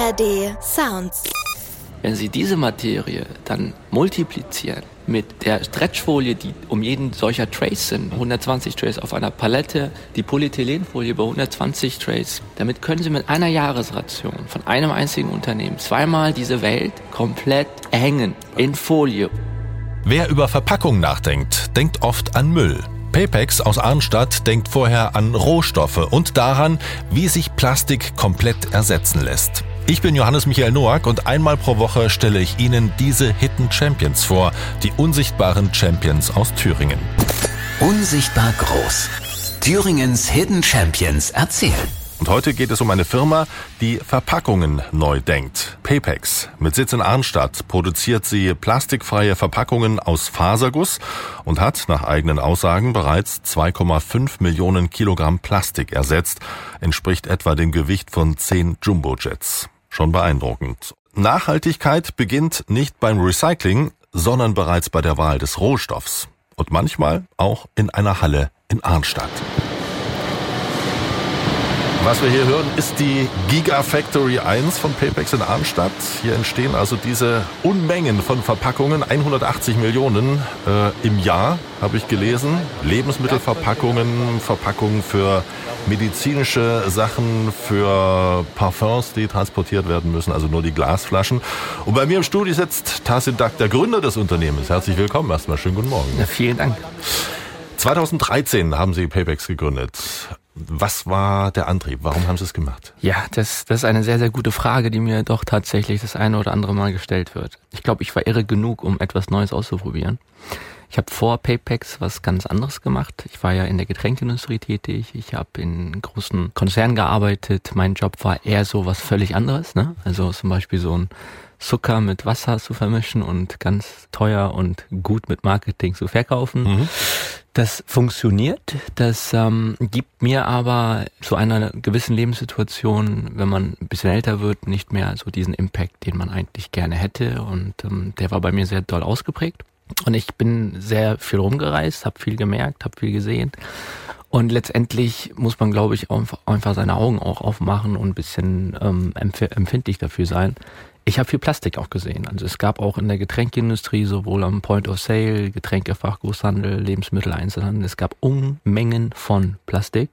ARD Sounds. Wenn Sie diese Materie dann multiplizieren mit der Stretchfolie, die um jeden solcher Trays sind, 120 Trays auf einer Palette, die Polyethylenfolie bei 120 Trays, damit können Sie mit einer Jahresration von einem einzigen Unternehmen zweimal diese Welt komplett hängen in Folie. Wer über Verpackung nachdenkt, denkt oft an Müll. Papex aus Arnstadt denkt vorher an Rohstoffe und daran, wie sich Plastik komplett ersetzen lässt. Ich bin Johannes Michael Noack und einmal pro Woche stelle ich Ihnen diese Hidden Champions vor, die unsichtbaren Champions aus Thüringen. Unsichtbar groß. Thüringens Hidden Champions erzählen. Und heute geht es um eine Firma, die Verpackungen neu denkt. Papex. Mit Sitz in Arnstadt produziert sie plastikfreie Verpackungen aus Faserguss und hat nach eigenen Aussagen bereits 2,5 Millionen Kilogramm Plastik ersetzt. Entspricht etwa dem Gewicht von 10 Jumbojets. Schon beeindruckend. Nachhaltigkeit beginnt nicht beim Recycling, sondern bereits bei der Wahl des Rohstoffs. Und manchmal auch in einer Halle in Arnstadt. Was wir hier hören, ist die Gigafactory 1 von Papex in Arnstadt. Hier entstehen also diese Unmengen von Verpackungen, 180 Millionen im Jahr, habe ich gelesen. Lebensmittelverpackungen, Verpackungen für medizinische Sachen, für Parfums, die transportiert werden müssen, also nur die Glasflaschen. Und bei mir im Studio sitzt Tahsin Dak, der Gründer des Unternehmens. Herzlich willkommen erstmal, schönen guten Morgen. Ja, vielen Dank. 2013 haben Sie Papex gegründet. Was war der Antrieb? Warum haben Sie es gemacht? Ja, das ist eine sehr, sehr gute Frage, die mir doch tatsächlich das eine oder andere Mal gestellt wird. Ich glaube, ich war irre genug, um etwas Neues auszuprobieren. Ich habe vor Papex was ganz anderes gemacht. Ich war ja in der Getränkindustrie tätig. Ich habe in großen Konzernen gearbeitet. Mein Job war eher so was völlig anderes, ne? Also zum Beispiel so ein Zucker mit Wasser zu vermischen und ganz teuer und gut mit Marketing zu verkaufen. Mhm. Das funktioniert, das gibt mir aber zu einer gewissen Lebenssituation, wenn man ein bisschen älter wird, nicht mehr so diesen Impact, den man eigentlich gerne hätte, und der war bei mir sehr doll ausgeprägt und ich bin sehr viel rumgereist, habe viel gemerkt, habe viel gesehen und letztendlich muss man, glaube ich, einfach seine Augen auch aufmachen und ein bisschen empfindlich dafür sein. Ich habe viel Plastik auch gesehen. Also es gab auch in der Getränkeindustrie, sowohl am Point of Sale, Getränkefachgroßhandel, Lebensmitteleinzelhandel, es gab Unmengen von Plastik.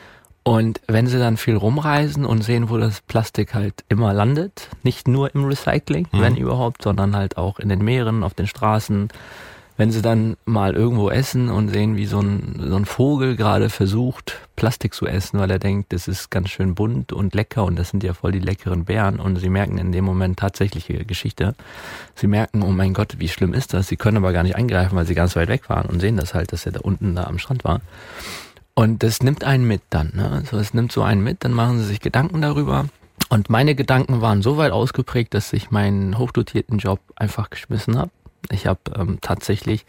Und wenn Sie dann viel rumreisen und sehen, wo das Plastik halt immer landet, nicht nur im Recycling, wenn überhaupt, sondern halt auch in den Meeren, auf den Straßen, wenn Sie dann mal irgendwo essen und sehen, wie so ein Vogel gerade versucht, Plastik zu essen, weil er denkt, das ist ganz schön bunt und lecker und das sind ja voll die leckeren Beeren, und Sie merken in dem Moment tatsächliche Geschichte. Sie merken, oh mein Gott, wie schlimm ist das? Sie können aber gar nicht eingreifen, weil Sie ganz weit weg waren und sehen das halt, dass er da unten da am Strand war. Und das nimmt einen mit dann, ne? Also es nimmt so einen mit, dann machen Sie sich Gedanken darüber. Und meine Gedanken waren so weit ausgeprägt, dass ich meinen hochdotierten Job einfach geschmissen habe. Ich habe tatsächlich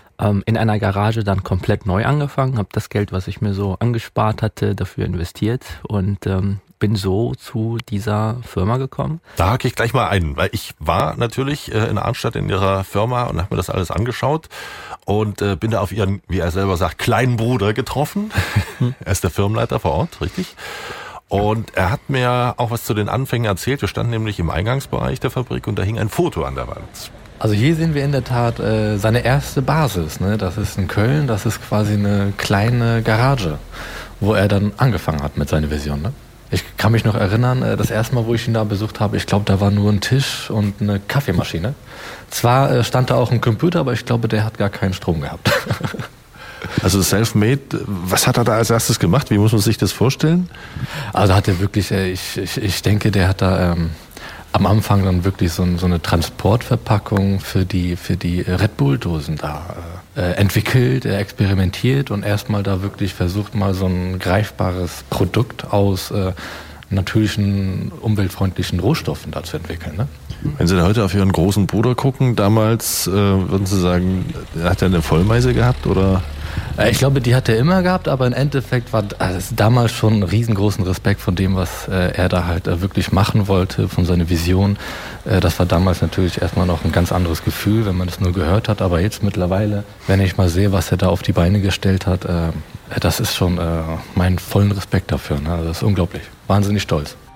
in einer Garage dann komplett neu angefangen, habe das Geld, was ich mir so angespart hatte, dafür investiert und bin so zu dieser Firma gekommen. Da hake ich gleich mal ein, weil ich war natürlich in Arnstadt in Ihrer Firma und habe mir das alles angeschaut und bin da auf Ihren, wie er selber sagt, kleinen Bruder getroffen. Er ist der Firmenleiter vor Ort, richtig? Und er hat mir auch was zu den Anfängen erzählt. Wir standen nämlich im Eingangsbereich der Fabrik und da hing ein Foto an der Wand. Also hier sehen wir in der Tat seine erste Basis, ne? Das ist in Köln, das ist quasi eine kleine Garage, wo er dann angefangen hat mit seiner Vision. Ne? Ich kann mich noch erinnern, das erste Mal, wo ich ihn da besucht habe, ich glaube, da war nur ein Tisch und eine Kaffeemaschine. Zwar stand da auch ein Computer, aber ich glaube, der hat gar keinen Strom gehabt. Also Selfmade, was hat er da als erstes gemacht? Wie muss man sich das vorstellen? Also hat er wirklich, ich denke, der hat da am Anfang dann wirklich so eine Transportverpackung für die Red Bull-Dosen da entwickelt, experimentiert und erstmal da wirklich versucht, mal so ein greifbares Produkt aus natürlichen, umweltfreundlichen Rohstoffen da zu entwickeln. Ne? Wenn Sie da heute auf Ihren großen Bruder gucken, damals würden Sie sagen, hat er eine Vollmeise gehabt oder? Ich glaube, die hat er immer gehabt, aber im Endeffekt war damals schon einen riesengroßen Respekt von dem, was er da halt wirklich machen wollte, von seiner Vision. Das war damals natürlich erstmal noch ein ganz anderes Gefühl, wenn man das nur gehört hat, aber jetzt mittlerweile, wenn ich mal sehe, was er da auf die Beine gestellt hat, das ist schon mein vollen Respekt dafür. Ne? Das ist unglaublich, wahnsinnig stolz.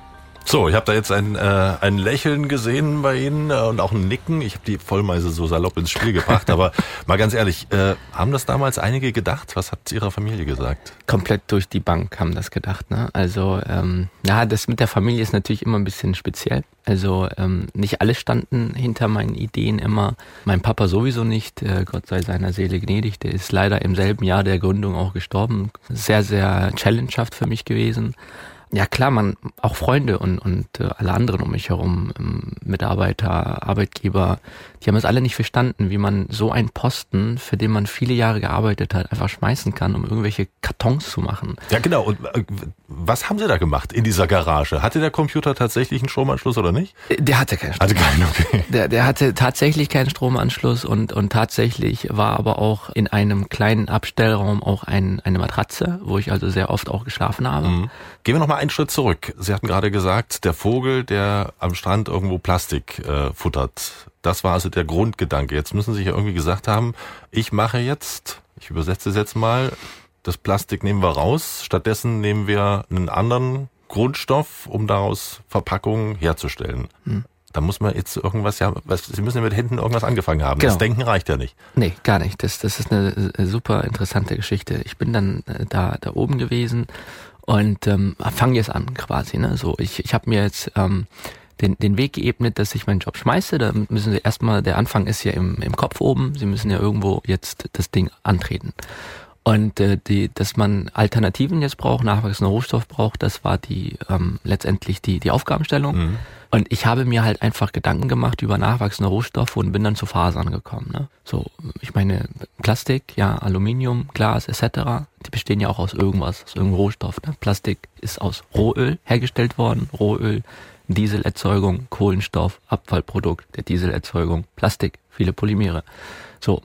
So, ich habe da jetzt ein Lächeln gesehen bei Ihnen und auch ein Nicken. Ich habe die Vollmeise so salopp ins Spiel gebracht, aber mal ganz ehrlich, haben das damals einige gedacht? Was hat Ihre Familie gesagt? Komplett durch die Bank haben das gedacht, ne? Also, das mit der Familie ist natürlich immer ein bisschen speziell. Also, nicht alle standen hinter meinen Ideen immer. Mein Papa sowieso nicht, Gott sei seiner Seele gnädig. Der ist leider im selben Jahr der Gründung auch gestorben. Sehr, sehr challengehaft für mich gewesen. Ja klar, auch Freunde und alle anderen um mich herum, Mitarbeiter, Arbeitgeber, die haben es alle nicht verstanden, wie man so einen Posten, für den man viele Jahre gearbeitet hat, einfach schmeißen kann, um irgendwelche Kartons zu machen. Ja genau, und was haben Sie da gemacht in dieser Garage? Hatte der Computer tatsächlich einen Stromanschluss oder nicht? Der hatte keinen Stromanschluss. Okay. Der hatte tatsächlich keinen Stromanschluss und tatsächlich war aber auch in einem kleinen Abstellraum auch eine Matratze, wo ich also sehr oft auch geschlafen habe. Mhm. Gehen wir noch mal einen Schritt zurück. Sie hatten gerade gesagt, der Vogel, der am Strand irgendwo Plastik futtert. Das war also der Grundgedanke. Jetzt müssen Sie ja irgendwie gesagt haben, ich übersetze es jetzt mal, das Plastik nehmen wir raus, stattdessen nehmen wir einen anderen Grundstoff, um daraus Verpackungen herzustellen. Da muss man jetzt irgendwas, Sie müssen ja mit Händen irgendwas angefangen haben. Genau. Das Denken reicht ja nicht. Nee, gar nicht. Das ist eine super interessante Geschichte. Ich bin dann da oben gewesen und fange jetzt an quasi. Ne? So, ich habe mir jetzt den Weg geebnet, dass ich meinen Job schmeiße. Da müssen Sie erstmal, der Anfang ist ja im Kopf oben. Sie müssen ja irgendwo jetzt das Ding antreten. Und dass man Alternativen jetzt braucht, nachwachsenden Rohstoff braucht, das war letztendlich die Aufgabenstellung. Mhm. Und ich habe mir halt einfach Gedanken gemacht über nachwachsende Rohstoffe und bin dann zu Fasern gekommen. Ne? So, ich meine, Plastik, ja, Aluminium, Glas etc., die bestehen ja auch aus irgendwas, aus irgendeinem Rohstoff. Ne? Plastik ist aus Rohöl hergestellt worden, Rohöl, Dieselerzeugung, Kohlenstoff, Abfallprodukt der Dieselerzeugung, Plastik, viele Polymere. So,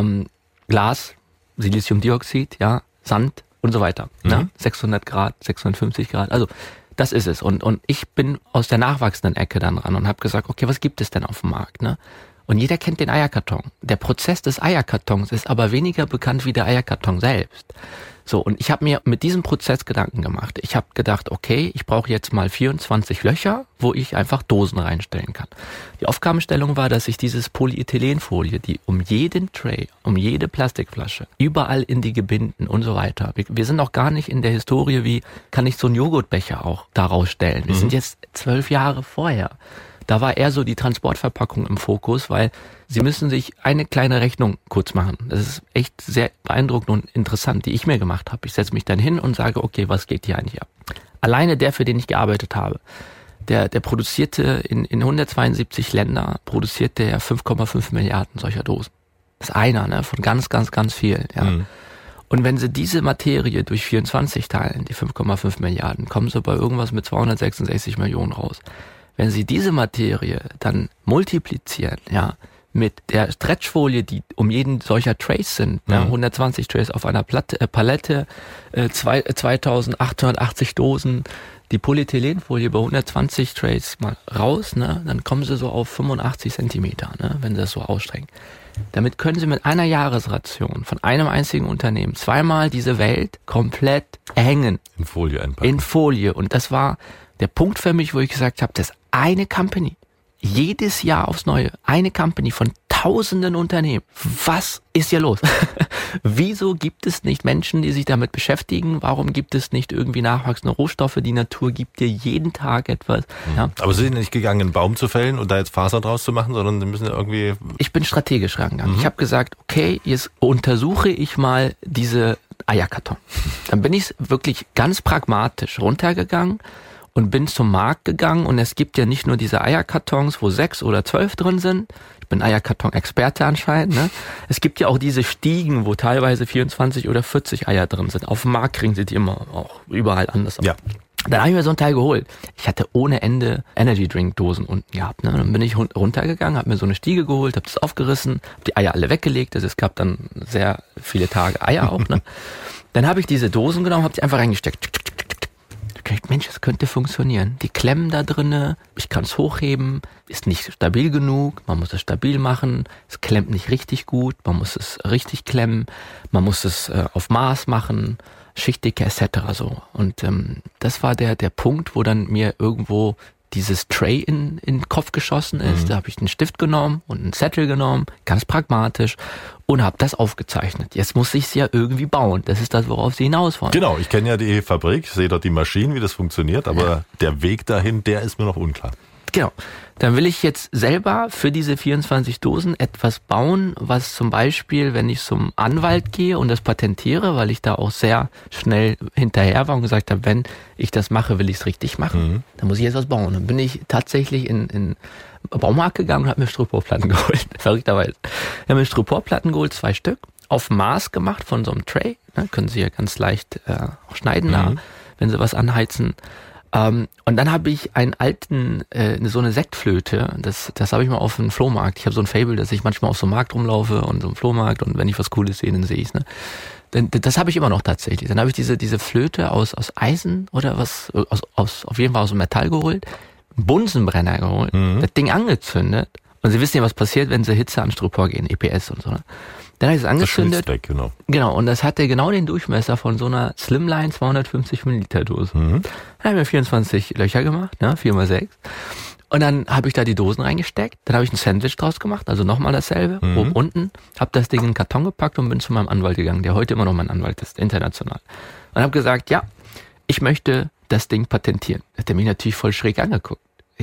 Glas, Siliziumdioxid, ja, Sand und so weiter. Mhm. Ne? 600 Grad, 650 Grad, also das ist es. Und ich bin aus der nachwachsenden Ecke dann ran und habe gesagt, okay, was gibt es denn auf dem Markt? Ne? Und jeder kennt den Eierkarton. Der Prozess des Eierkartons ist aber weniger bekannt wie der Eierkarton selbst. So, und ich habe mir mit diesem Prozess Gedanken gemacht. Ich habe gedacht, okay, ich brauche jetzt mal 24 Löcher, wo ich einfach Dosen reinstellen kann. Die Aufgabenstellung war, dass ich dieses Polyethylenfolie, die um jeden Tray, um jede Plastikflasche, überall in die Gebinden und so weiter. Wir sind noch gar nicht in der Historie, wie kann ich so einen Joghurtbecher auch daraus stellen. Wir sind jetzt 12 Jahre vorher. Da war eher so die Transportverpackung im Fokus, weil Sie müssen sich eine kleine Rechnung kurz machen. Das ist echt sehr beeindruckend und interessant, die ich mir gemacht habe. Ich setze mich dann hin und sage, okay, was geht hier eigentlich ab? Alleine der, für den ich gearbeitet habe, der produzierte in 172 Länder, produzierte er 5,5 Milliarden solcher Dosen. Das ist einer, ne, von ganz, ganz, ganz vielen, ja. Mhm. Und wenn Sie diese Materie durch 24 teilen, die 5,5 Milliarden, kommen Sie bei irgendwas mit 266 Millionen raus. Wenn Sie diese Materie dann multiplizieren, ja, mit der Stretchfolie, die um jeden solcher Trays sind, ja, 120 Trays auf einer Palette, 2880 Dosen, die Polyethylenfolie bei 120 Trays mal raus, ne, dann kommen Sie so auf 85 Zentimeter, ne, wenn Sie das so ausstrecken. Damit können Sie mit einer Jahresration von einem einzigen Unternehmen zweimal diese Welt komplett hängen. In Folie einpacken. In Folie. Und das war der Punkt für mich, wo ich gesagt habe, das ist eine Company. Jedes Jahr aufs Neue. Eine Company von tausenden Unternehmen. Was ist hier los? Wieso gibt es nicht Menschen, die sich damit beschäftigen? Warum gibt es nicht irgendwie nachwachsende Rohstoffe? Die Natur gibt dir jeden Tag etwas. Ja. Aber Sie sind nicht gegangen, einen Baum zu fällen und da jetzt Faser draus zu machen, sondern Sie müssen ja irgendwie... Ich bin strategisch rangegangen. Ich habe gesagt, okay, jetzt untersuche ich mal diese Eierkarton. Dann bin ich wirklich ganz pragmatisch runtergegangen und bin zum Markt gegangen und es gibt ja nicht nur diese Eierkartons, wo 6 oder 12 drin sind. Ich bin Eierkarton-Experte anscheinend. Ne? Es gibt ja auch diese Stiegen, wo teilweise 24 oder 40 Eier drin sind. Auf dem Markt kriegen sie die immer auch überall anders. Ja. Dann habe ich mir so ein Teil geholt. Ich hatte ohne Ende Energy-Drink-Dosen unten gehabt. Ne? Dann bin ich runtergegangen, habe mir so eine Stiege geholt, habe das aufgerissen, habe die Eier alle weggelegt. Also es gab dann sehr viele Tage Eier auch. Ne? Dann habe ich diese Dosen genommen, habe die einfach reingesteckt. Mensch, das könnte funktionieren. Die klemmen da drinne, ich kann es hochheben, ist nicht stabil genug, man muss es stabil machen, es klemmt nicht richtig gut, man muss es richtig klemmen, man muss es auf Maß machen, Schichtdicke etc. so. Und das war der Punkt, wo dann mir irgendwo dieses Tray in den Kopf geschossen ist. Da habe ich einen Stift genommen und einen Zettel genommen, ganz pragmatisch, und habe das aufgezeichnet. Jetzt muss ich es ja irgendwie bauen. Das ist das, worauf Sie hinaus wollen. Genau, ich kenne ja die Fabrik, sehe dort die Maschinen, wie das funktioniert, aber der Weg dahin, der ist mir noch unklar. Genau. Dann will ich jetzt selber für diese 24 Dosen etwas bauen, was zum Beispiel, wenn ich zum Anwalt gehe und das patentiere, weil ich da auch sehr schnell hinterher war und gesagt habe, wenn ich das mache, will ich es richtig machen. Dann muss ich jetzt was bauen. Dann bin ich tatsächlich in Baumarkt gegangen und habe mir Styroporplatten geholt. Verrückterweise. Ich habe mir Styroporplatten geholt, 2 Stück, auf Maß gemacht von so einem Tray. Können Sie ja ganz leicht auch schneiden da, wenn Sie was anheizen. Und dann habe ich einen alten, so eine Sektflöte, das habe ich mal auf dem Flohmarkt. Ich habe so ein Faible, dass ich manchmal auf so einem Markt rumlaufe und so einem Flohmarkt, und wenn ich was Cooles sehe, dann sehe ich es. Ne? Das habe ich immer noch tatsächlich. Dann habe ich diese Flöte aus Eisen oder was, auf jeden Fall aus dem Metall geholt, einen Bunsenbrenner geholt, das Ding angezündet. Und Sie wissen ja, was passiert, wenn Sie Hitze an Styropor gehen, EPS und so. Ne? Dann habe ich es angezündet. Das schmilzt weg, genau. Genau, und das hatte genau den Durchmesser von so einer Slimline 250 Milliliter Dose. Dann habe ich mir 24 Löcher gemacht, ne, 4x6. Und dann habe ich da die Dosen reingesteckt. Dann habe ich ein Sandwich draus gemacht, also nochmal dasselbe, oben, unten. Habe das Ding in den Karton gepackt und bin zu meinem Anwalt gegangen, der heute immer noch mein Anwalt ist, international. Und habe gesagt, ja, ich möchte das Ding patentieren. Hat er mich natürlich voll schräg angeguckt.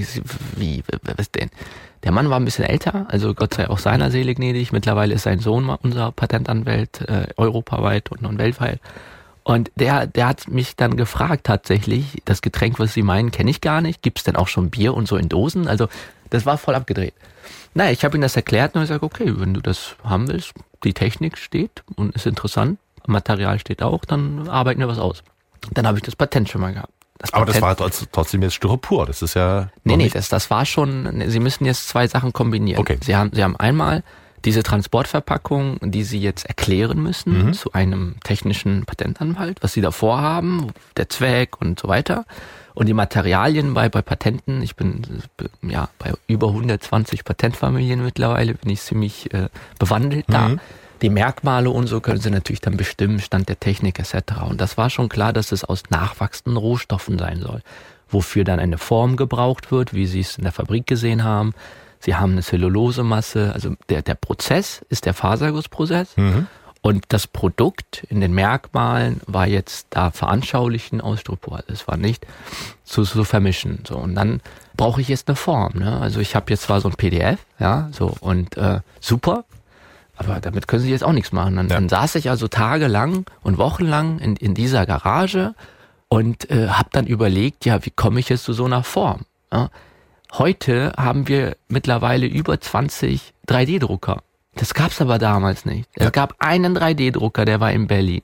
Wie, was denn? Der Mann war ein bisschen älter, also Gott sei auch seiner Seele gnädig. Mittlerweile ist sein Sohn unser Patentanwalt, europaweit und weltweit. Und der hat mich dann gefragt tatsächlich, das Getränk, was Sie meinen, kenne ich gar nicht. Gibt es denn auch schon Bier und so in Dosen? Also das war voll abgedreht. Naja, ich habe ihm das erklärt und ich sage, okay, wenn du das haben willst, die Technik steht und ist interessant, Material steht auch, dann arbeiten wir was aus. Dann habe ich das Patent schon mal gehabt. Aber das war trotzdem jetzt Styropor, das ist ja... Nee, das war schon, Sie müssen jetzt 2 Sachen kombinieren. Okay. Sie haben einmal diese Transportverpackung, die Sie jetzt erklären müssen zu einem technischen Patentanwalt, was Sie da vorhaben, der Zweck und so weiter. Und die Materialien bei Patenten, ich bin ja bei über 120 Patentfamilien mittlerweile, bin ich ziemlich bewandelt da. Die Merkmale und so können Sie natürlich dann bestimmen, Stand der Technik etc. Und das war schon klar, dass es aus nachwachsenden Rohstoffen sein soll, wofür dann eine Form gebraucht wird, wie Sie es in der Fabrik gesehen haben. Sie haben eine Zellulosemasse, also der Prozess ist der Fasergussprozess. Und das Produkt in den Merkmalen war jetzt da veranschaulichen aus Styropor. Es war nicht zu vermischen. So, und dann brauche ich jetzt eine Form. Ne? Also ich habe jetzt zwar so ein PDF, ja, so, und super. Aber damit können Sie jetzt auch nichts machen. Dann saß ich also tagelang und wochenlang in dieser Garage und habe dann überlegt, ja, wie komme ich jetzt zu so einer Form? Ja? Heute haben wir mittlerweile über 20 3D-Drucker. Das gab's aber damals nicht. Es gab einen 3D-Drucker, der war in Berlin.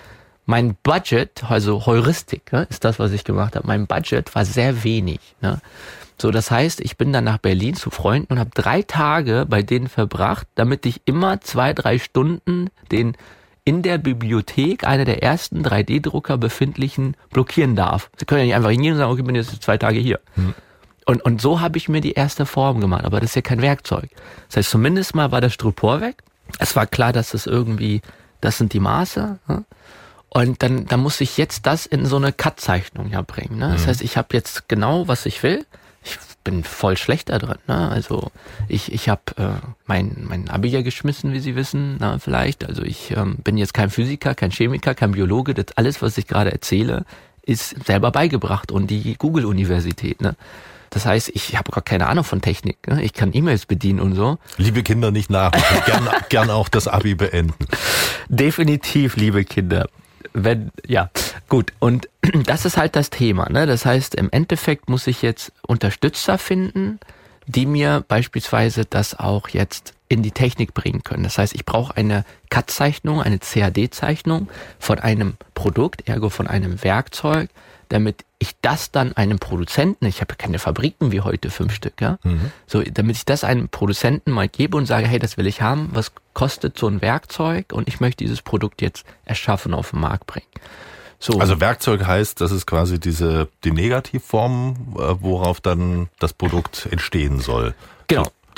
Mein Budget, also Heuristik, ne, ist das, was ich gemacht habe. Mein Budget war sehr wenig. Ne? So, das heißt, ich bin dann nach Berlin zu Freunden und habe 3 Tage bei denen verbracht, damit ich immer 2-3 Stunden den in der Bibliothek einer der ersten 3D-Drucker befindlichen blockieren darf. Sie können ja nicht einfach hingehen und sagen, okay, ich bin jetzt 2 Tage hier. Und so habe ich mir die erste Form gemacht, aber das ist ja kein Werkzeug. Das heißt, zumindest mal war das Styropor weg. Es war klar, dass es irgendwie, das sind die Maße. Ne? Und dann musste ich jetzt das in so eine Cut-Zeichnung ja bringen. Ne? Das heißt, ich habe jetzt genau, was ich will. Ich bin voll schlecht da drin. Ne? Also ich habe mein Abi ja geschmissen, wie Sie wissen, na, vielleicht. Also ich bin jetzt kein Physiker, kein Chemiker, kein Biologe. Das alles, was ich gerade erzähle, ist selber beigebracht. Und die Google-Universität. Ne? Das heißt, ich habe gar keine Ahnung von Technik. Ne? Ich kann E-Mails bedienen und so. Liebe Kinder, nicht nachmachen. Gern auch das Abi beenden. Definitiv, liebe Kinder. Ja, gut. Und das ist halt das Thema. Ne? Das heißt, im Endeffekt muss ich jetzt Unterstützer finden, die mir beispielsweise das auch jetzt in die Technik bringen können. Das heißt, ich brauche eine CAD-Zeichnung, eine CAD-Zeichnung von einem Produkt, ergo von einem Werkzeug, damit ich das dann einem Produzenten, ich habe keine Fabriken wie heute 5 Stück, ja, so, damit ich das einem Produzenten mal gebe und sage, hey, das will ich haben, was kostet so ein Werkzeug und ich möchte dieses Produkt jetzt erschaffen, auf den Markt bringen. So. Also Werkzeug heißt, das ist quasi die Negativform, worauf dann das Produkt entstehen soll. Genau.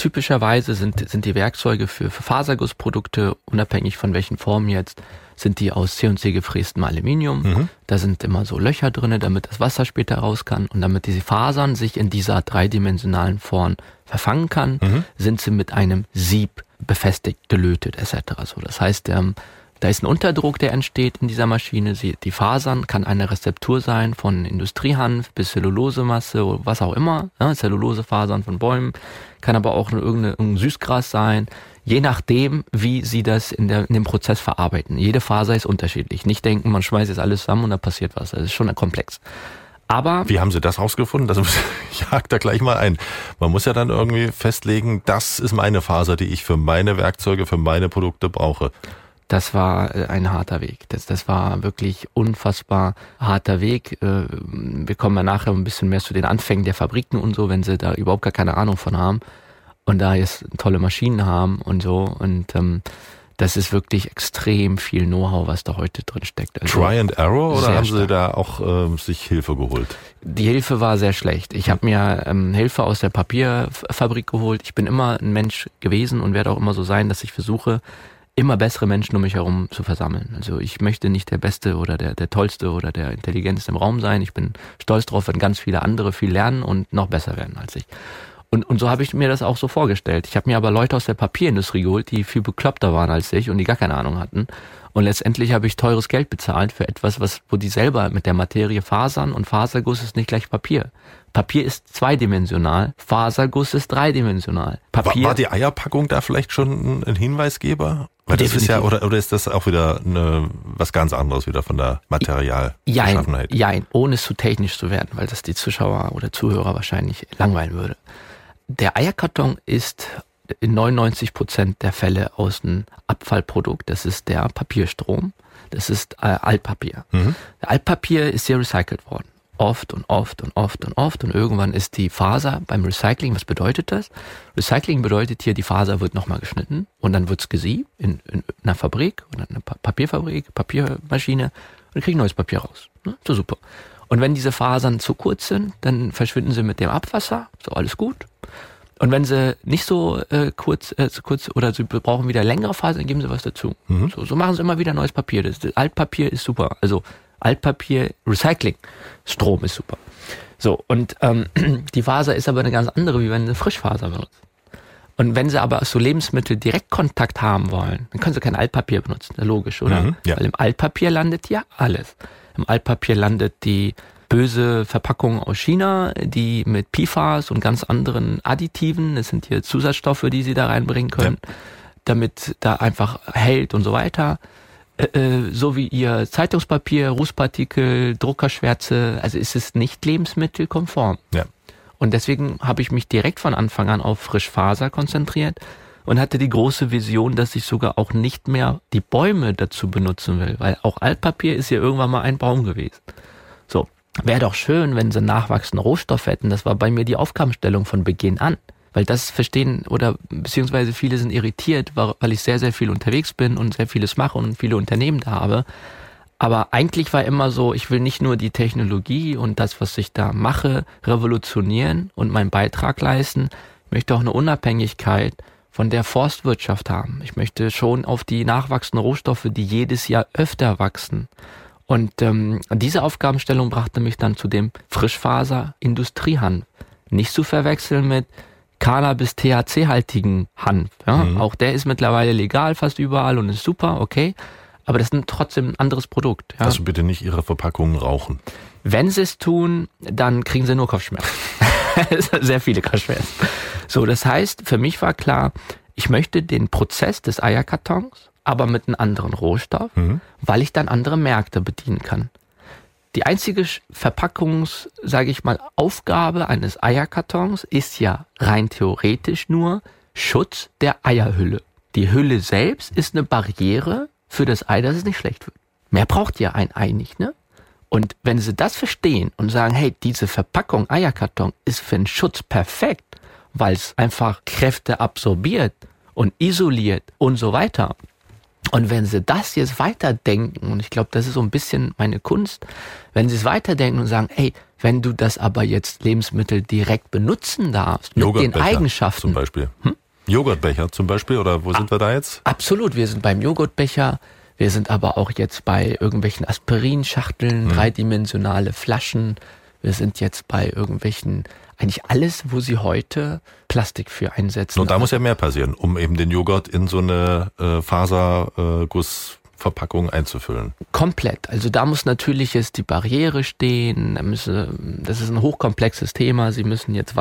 typischerweise sind die Werkzeuge für Fasergussprodukte, unabhängig von welchen Formen jetzt, sind die aus C&C gefrästem Aluminium. Da sind immer so Löcher drinne, damit das Wasser später raus kann und damit diese Fasern sich in dieser dreidimensionalen Form verfangen kann, sind sie mit einem Sieb befestigt, gelötet etc. So, das heißt, da ist ein Unterdruck, der entsteht in dieser Maschine. Die Fasern kann eine Rezeptur sein von Industriehanf bis Zellulosemasse oder was auch immer. Ja, Zellulosefasern von Bäumen, kann aber auch irgendein Süßgras sein. Je nachdem, wie sie das in dem Prozess verarbeiten. Jede Faser ist unterschiedlich. Nicht denken, man schmeißt jetzt alles zusammen und da passiert was. Das ist schon komplex. Aber wie haben Sie das rausgefunden? Ich hake da gleich mal ein. Man muss ja dann irgendwie festlegen, das ist meine Faser, die ich für meine Werkzeuge, für meine Produkte brauche. Das war ein harter Weg. Das war wirklich unfassbar harter Weg. Wir kommen ja nachher ein bisschen mehr zu den Anfängen der Fabriken und so, wenn sie da überhaupt gar keine Ahnung von haben und da jetzt tolle Maschinen haben und so. Und das ist wirklich extrem viel Know-how, was da heute drin steckt. Also Try and Error oder haben Sie da auch sich Hilfe geholt? Die Hilfe war sehr schlecht. Ich habe mir Hilfe aus der Papierfabrik geholt. Ich bin immer ein Mensch gewesen und werde auch immer so sein, dass ich versuche, immer bessere Menschen um mich herum zu versammeln. Also ich möchte nicht der Beste oder der Tollste oder der Intelligenteste im Raum sein. Ich bin stolz drauf, wenn ganz viele andere viel lernen und noch besser werden als ich. Und so habe ich mir das auch so vorgestellt. Ich habe mir aber Leute aus der Papierindustrie geholt, die viel bekloppter waren als ich und die gar keine Ahnung hatten. Und letztendlich habe ich teures Geld bezahlt für etwas, wo die selber mit der Materie fasern, und Faserguss ist nicht gleich Papier. Papier ist zweidimensional, Faserguss ist dreidimensional. Papier war die Eierpackung da vielleicht schon ein Hinweisgeber? Weil das ist ja, oder ist das auch wieder was ganz anderes wieder von der Materialbeschaffenheit? Jein, ohne es zu technisch zu werden, weil das die Zuschauer oder Zuhörer wahrscheinlich langweilen würde. Der Eierkarton ist in 99% der Fälle aus einem Abfallprodukt. Das ist der Papierstrom. Das ist Altpapier. Altpapier ist sehr recycelt worden. Oft und oft und oft und oft. Und irgendwann ist die Faser beim Recycling, was bedeutet das? Recycling bedeutet hier, die Faser wird nochmal geschnitten und dann wird's gesiebt in einer Fabrik oder einer Papierfabrik, Papiermaschine, und dann kriegen neues Papier raus. So super. Und wenn diese Fasern zu kurz sind, dann verschwinden sie mit dem Abwasser. So, alles gut. Und wenn sie nicht so kurz oder sie brauchen wieder längere Fasern, dann geben sie was dazu. So machen sie immer wieder neues Papier. Das Altpapier ist super. Also Altpapier, Recycling, Strom ist super. So, und die Faser ist aber eine ganz andere, wie wenn sie Frischfaser benutzt. Und wenn sie aber so Lebensmittel Direktkontakt haben wollen, dann können sie kein Altpapier benutzen. Logisch, oder? Ja. Weil im Altpapier landet ja alles. Im Altpapier landet die böse Verpackung aus China, die mit PFAS und ganz anderen Additiven, das sind hier Zusatzstoffe, die sie da reinbringen können, damit da einfach hält und so weiter. So wie ihr Zeitungspapier, Rußpartikel, Druckerschwärze, also ist es nicht lebensmittelkonform. Ja. Und deswegen habe ich mich direkt von Anfang an auf Frischfaser konzentriert und hatte die große Vision, dass ich sogar auch nicht mehr die Bäume dazu benutzen will, weil auch Altpapier ist ja irgendwann mal ein Baum gewesen. So, wäre doch schön, wenn sie nachwachsenden Rohstoff hätten. Das war bei mir die Aufgabenstellung von Beginn an. Weil das verstehen oder beziehungsweise viele sind irritiert, weil ich sehr, sehr viel unterwegs bin und sehr vieles mache und viele Unternehmen da habe. Aber eigentlich war immer so, ich will nicht nur die Technologie und das, was ich da mache, revolutionieren und meinen Beitrag leisten. Ich möchte auch eine Unabhängigkeit von der Forstwirtschaft haben. Ich möchte schon auf die nachwachsenden Rohstoffe, die jedes Jahr öfter wachsen. Und diese Aufgabenstellung brachte mich dann zu dem Frischfaser-Industriehanf. Nicht zu verwechseln mit Cannabis-THC-haltigen Hanf. Ja? Auch der ist mittlerweile legal fast überall und ist super, okay. Aber das ist trotzdem ein anderes Produkt. Ja? Also bitte nicht Ihre Verpackungen rauchen. Wenn Sie es tun, dann kriegen Sie nur Kopfschmerzen. Sehr viele Kopfschmerzen. So, das heißt, für mich war klar, ich möchte den Prozess des Eierkartons, aber mit einem anderen Rohstoff, weil ich dann andere Märkte bedienen kann. Die einzige Aufgabe eines Eierkartons ist ja rein theoretisch nur Schutz der Eierhülle. Die Hülle selbst ist eine Barriere für das Ei, dass es nicht schlecht wird. Mehr braucht ja ein Ei nicht, ne? Und wenn Sie das verstehen und sagen, hey, diese Verpackung Eierkarton ist für den Schutz perfekt, weil es einfach Kräfte absorbiert und isoliert und so weiter Und wenn sie das jetzt weiterdenken, und ich glaube, das ist so ein bisschen meine Kunst, wenn sie es weiterdenken und sagen, ey, wenn du das aber jetzt Lebensmittel direkt benutzen darfst, mit den Eigenschaften. Zum Beispiel. Joghurtbecher zum Beispiel, oder wo sind wir da jetzt? Absolut, wir sind beim Joghurtbecher, wir sind aber auch jetzt bei irgendwelchen Aspirinschachteln, dreidimensionale Flaschen, wir sind jetzt bei irgendwelchen, eigentlich alles, wo sie heute Plastik für einsetzen. Und da muss ja mehr passieren, um eben den Joghurt in so eine Fasergussverpackung einzufüllen. Komplett. Also da muss natürlich jetzt die Barriere stehen. Das ist ein hochkomplexes Thema. Sie müssen jetzt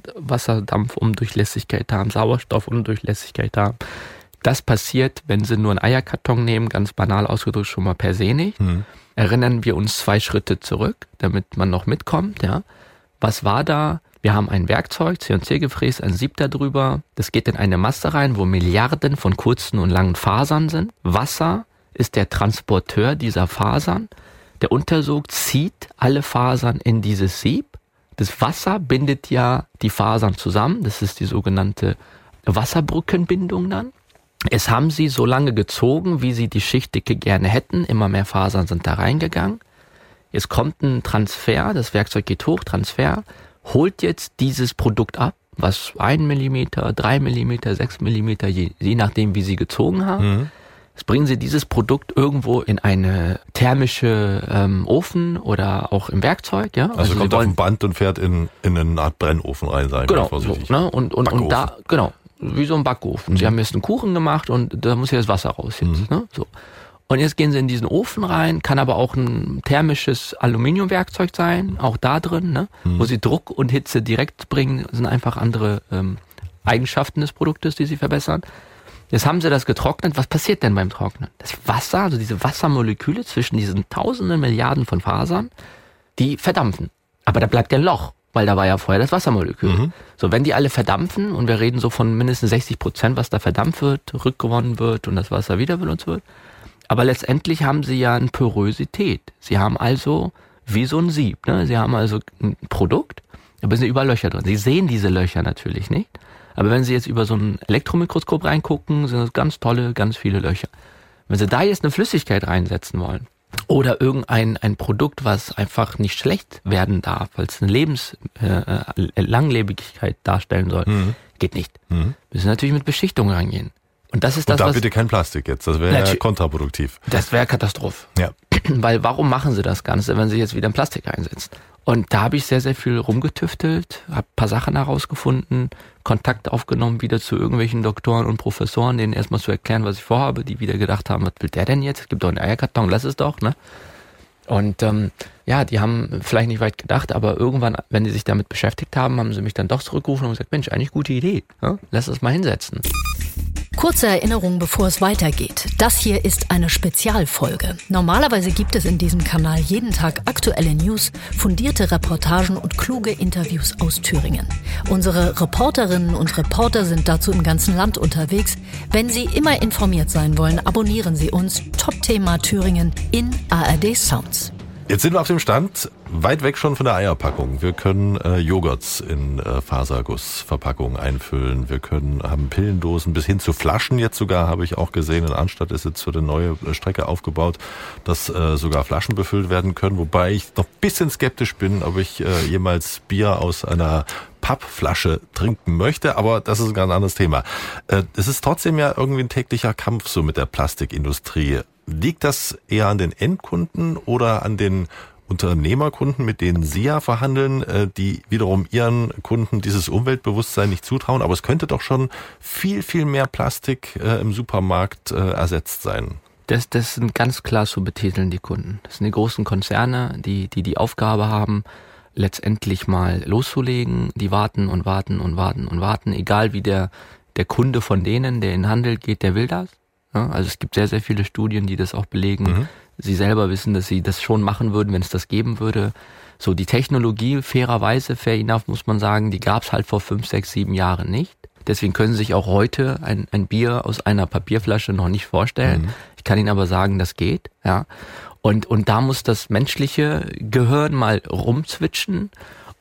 Wasserdampfundurchlässigkeit haben, Sauerstoffundurchlässigkeit haben. Das passiert, wenn Sie nur einen Eierkarton nehmen, ganz banal ausgedrückt schon mal per se nicht. Erinnern wir uns 2 Schritte zurück, damit man noch mitkommt. Ja. Was war da? Wir haben ein Werkzeug, C&C-Gefräß, ein Sieb da drüber. Das geht in eine Masse rein, wo Milliarden von kurzen und langen Fasern sind. Wasser ist der Transporteur dieser Fasern. Der Untersog zieht alle Fasern in dieses Sieb. Das Wasser bindet ja die Fasern zusammen. Das ist die sogenannte Wasserbrückenbindung dann. Es haben sie so lange gezogen, wie sie die Schichtdicke gerne hätten. Immer mehr Fasern sind da reingegangen. Jetzt kommt ein Transfer, das Werkzeug geht hoch, Transfer, holt jetzt dieses Produkt ab, was 1 mm, 3 mm, 6 mm, je nachdem, wie sie gezogen haben. Jetzt bringen sie dieses Produkt irgendwo in eine thermische Ofen oder auch im Werkzeug. Ja? Also kommt auf ein Band und fährt in eine Art Brennofen rein, sagen wir vorsichtig. So, ne? Und da, genau, wie so ein Backofen. Sie haben jetzt einen Kuchen gemacht und da muss ja das Wasser raus jetzt. Ne? So. Und jetzt gehen sie in diesen Ofen rein, kann aber auch ein thermisches Aluminiumwerkzeug sein, auch da drin, ne? Wo sie Druck und Hitze direkt bringen, sind einfach andere Eigenschaften des Produktes, die sie verbessern. Jetzt haben sie das getrocknet. Was passiert denn beim Trocknen? Das Wasser, also diese Wassermoleküle zwischen diesen tausenden Milliarden von Fasern, die verdampfen. Aber da bleibt ja ein Loch, weil da war ja vorher das Wassermolekül. So, wenn die alle verdampfen, und wir reden so von mindestens 60%, was da verdampft wird, rückgewonnen wird und das Wasser wieder benutzt wird. Aber letztendlich haben sie ja eine Porosität. Sie haben also wie so ein Sieb. Ne? Sie haben also ein Produkt, aber es sind überall Löcher drin. Sie sehen diese Löcher natürlich nicht. Aber wenn Sie jetzt über so ein Elektromikroskop reingucken, sind das ganz tolle, ganz viele Löcher. Wenn Sie da jetzt eine Flüssigkeit reinsetzen wollen oder irgendein Produkt, was einfach nicht schlecht werden darf, weil es eine Langlebigkeit darstellen soll, geht nicht. Müssen natürlich mit Beschichtung rangehen. Und das ist das, und da bitte kein Plastik jetzt, das wäre ja kontraproduktiv. Das wäre Katastrophe. Ja. Weil warum machen sie das Ganze, wenn sie jetzt wieder ein Plastik einsetzen? Und da habe ich sehr, sehr viel rumgetüftelt, habe ein paar Sachen herausgefunden, Kontakt aufgenommen wieder zu irgendwelchen Doktoren und Professoren, denen erstmal zu erklären, was ich vorhabe, die wieder gedacht haben, was will der denn jetzt? Es gibt doch einen Eierkarton, lass es doch, ne? Und die haben vielleicht nicht weit gedacht, aber irgendwann, wenn die sich damit beschäftigt haben, haben sie mich dann doch zurückgerufen und gesagt, Mensch, eigentlich gute Idee, ja? Lass es mal hinsetzen. Kurze Erinnerung, bevor es weitergeht. Das hier ist eine Spezialfolge. Normalerweise gibt es in diesem Kanal jeden Tag aktuelle News, fundierte Reportagen und kluge Interviews aus Thüringen. Unsere Reporterinnen und Reporter sind dazu im ganzen Land unterwegs. Wenn Sie immer informiert sein wollen, abonnieren Sie uns. Top-Thema Thüringen in ARD Sounds. Jetzt sind wir auf dem Stand, weit weg schon von der Eierpackung. Wir können Joghurts in Fasergussverpackungen einfüllen. Wir haben Pillendosen bis hin zu Flaschen. Jetzt sogar habe ich auch gesehen, in Arnstadt ist jetzt so eine neue Strecke aufgebaut, dass sogar Flaschen befüllt werden können. Wobei ich noch ein bisschen skeptisch bin, ob ich jemals Bier aus einer Pappflasche trinken möchte, aber das ist ein ganz anderes Thema. Es ist trotzdem ja irgendwie ein täglicher Kampf so mit der Plastikindustrie. Liegt das eher an den Endkunden oder an den Unternehmerkunden, mit denen Sie ja verhandeln, die wiederum ihren Kunden dieses Umweltbewusstsein nicht zutrauen? Aber es könnte doch schon viel, viel mehr Plastik im Supermarkt ersetzt sein. Das sind ganz klar zu betiteln, die Kunden. Das sind die großen Konzerne, die Aufgabe haben, letztendlich mal loszulegen. Die warten und warten und warten und warten. Egal wie der Kunde von denen, der in den Handel geht, der will das. Ja, also es gibt sehr, sehr viele Studien, die das auch belegen. Sie selber wissen, dass sie das schon machen würden, wenn es das geben würde. So, die Technologie, fair enough, muss man sagen, die gab es halt vor 5, 6, 7 Jahren nicht. Deswegen können Sie sich auch heute ein Bier aus einer Papierflasche noch nicht vorstellen. Ich kann Ihnen aber sagen, das geht. Ja. Und da muss das menschliche Gehirn mal rumzwitschen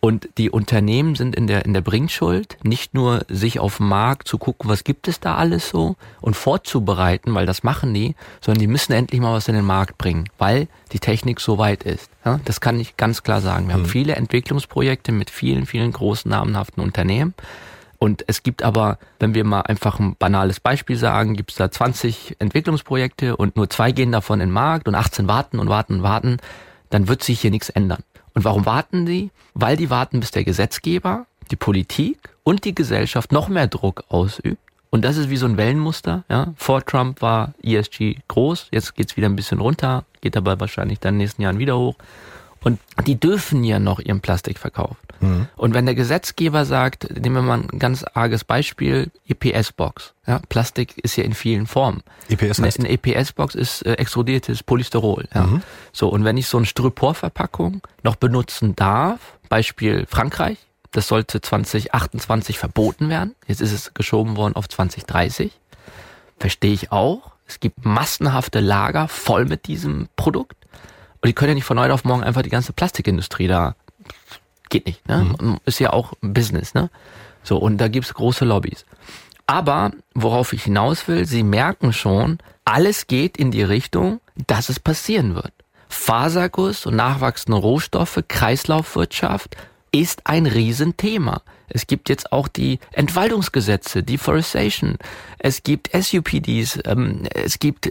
Und die Unternehmen sind in der Bringschuld, nicht nur sich auf den Markt zu gucken, was gibt es da alles so und vorzubereiten, weil das machen die, sondern die müssen endlich mal was in den Markt bringen, weil die Technik so weit ist. Ja, das kann ich ganz klar sagen. Wir haben viele Entwicklungsprojekte mit vielen, vielen großen namenhaften Unternehmen. Und es gibt aber, wenn wir mal einfach ein banales Beispiel sagen, gibt es da 20 Entwicklungsprojekte und nur 2 gehen davon in den Markt und 18 warten und warten und warten, dann wird sich hier nichts ändern. Und warum warten die? Weil die warten, bis der Gesetzgeber, die Politik und die Gesellschaft noch mehr Druck ausübt. Und das ist wie so ein Wellenmuster. Ja? Vor Trump war ESG groß, jetzt geht's wieder ein bisschen runter, geht aber wahrscheinlich dann in den nächsten Jahren wieder hoch. Und die dürfen ja noch ihren Plastik verkaufen. Mhm. Und wenn der Gesetzgeber sagt, nehmen wir mal ein ganz arges Beispiel, EPS-Box. Ja, Plastik ist ja in vielen Formen. EPS heißt? Eine EPS-Box ist extrudiertes Polystyrol. Ja. Mhm. So, und wenn ich so eine Styroporverpackung noch benutzen darf, Beispiel Frankreich, das sollte 2028 verboten werden. Jetzt ist es geschoben worden auf 2030. Verstehe ich auch. Es gibt massenhafte Lager voll mit diesem Produkt. Und die können ja nicht von heute auf morgen einfach die ganze Plastikindustrie da. Geht nicht, ne? Mhm. Ist ja auch ein Business, ne? So, und da gibt's große Lobbys. Aber, worauf ich hinaus will, Sie merken schon, alles geht in die Richtung, dass es passieren wird. Faserguss und nachwachsende Rohstoffe, Kreislaufwirtschaft ist ein Riesenthema. Es gibt jetzt auch die Entwaldungsgesetze, Deforestation. Es gibt SUPDs, es gibt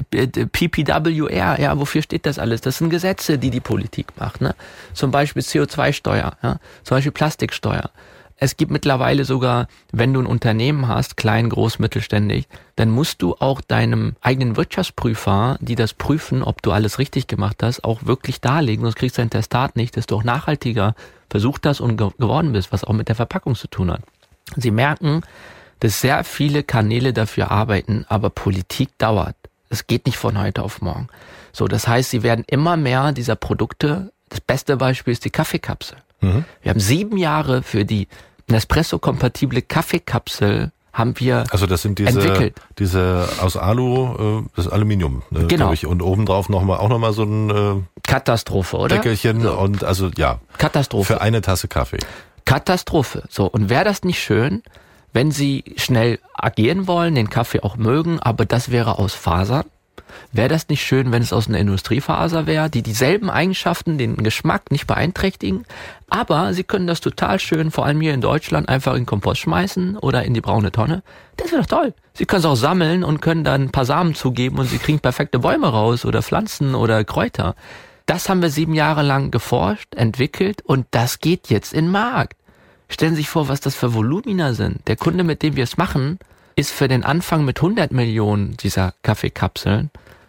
PPWR. Ja, wofür steht das alles? Das sind Gesetze, die Politik macht. Ne? Zum Beispiel CO2-Steuer, ja? Zum Beispiel Plastiksteuer. Es gibt mittlerweile sogar, wenn du ein Unternehmen hast, klein, groß, mittelständig, dann musst du auch deinem eigenen Wirtschaftsprüfer, die das prüfen, ob du alles richtig gemacht hast, auch wirklich darlegen, sonst kriegst du ein Testat nicht, dass du auch nachhaltiger versucht hast und geworden bist, was auch mit der Verpackung zu tun hat. Sie merken, dass sehr viele Kanäle dafür arbeiten, aber Politik dauert. Es geht nicht von heute auf morgen. So, das heißt, sie werden immer mehr dieser Produkte, das beste Beispiel ist die Kaffeekapsel. Mhm. Wir haben 7 Jahre für die Nespresso-kompatible Kaffeekapsel haben wir also das sind diese aus Alu, das Aluminium, ne, genau. Ich. Und obendrauf auch noch mal so ein Katastrophe, oder? Deckelchen so. Und also ja. Katastrophe. Für eine Tasse Kaffee. Katastrophe. So, und wäre das nicht schön, wenn Sie schnell agieren wollen, den Kaffee auch mögen, aber das wäre aus Fasern? Wäre das nicht schön, wenn es aus einer Industriefaser wäre, die dieselben Eigenschaften, den Geschmack nicht beeinträchtigen, aber Sie können das total schön, vor allem hier in Deutschland, einfach in den Kompost schmeißen oder in die braune Tonne. Das wäre doch toll. Sie können es auch sammeln und können dann ein paar Samen zugeben und Sie kriegen perfekte Bäume raus oder Pflanzen oder Kräuter. Das haben wir 7 Jahre lang geforscht, entwickelt und das geht jetzt in den Markt. Stellen Sie sich vor, was das für Volumina sind. Der Kunde, mit dem wir es machen, ist für den Anfang mit 100 Millionen dieser Kaffeekapseln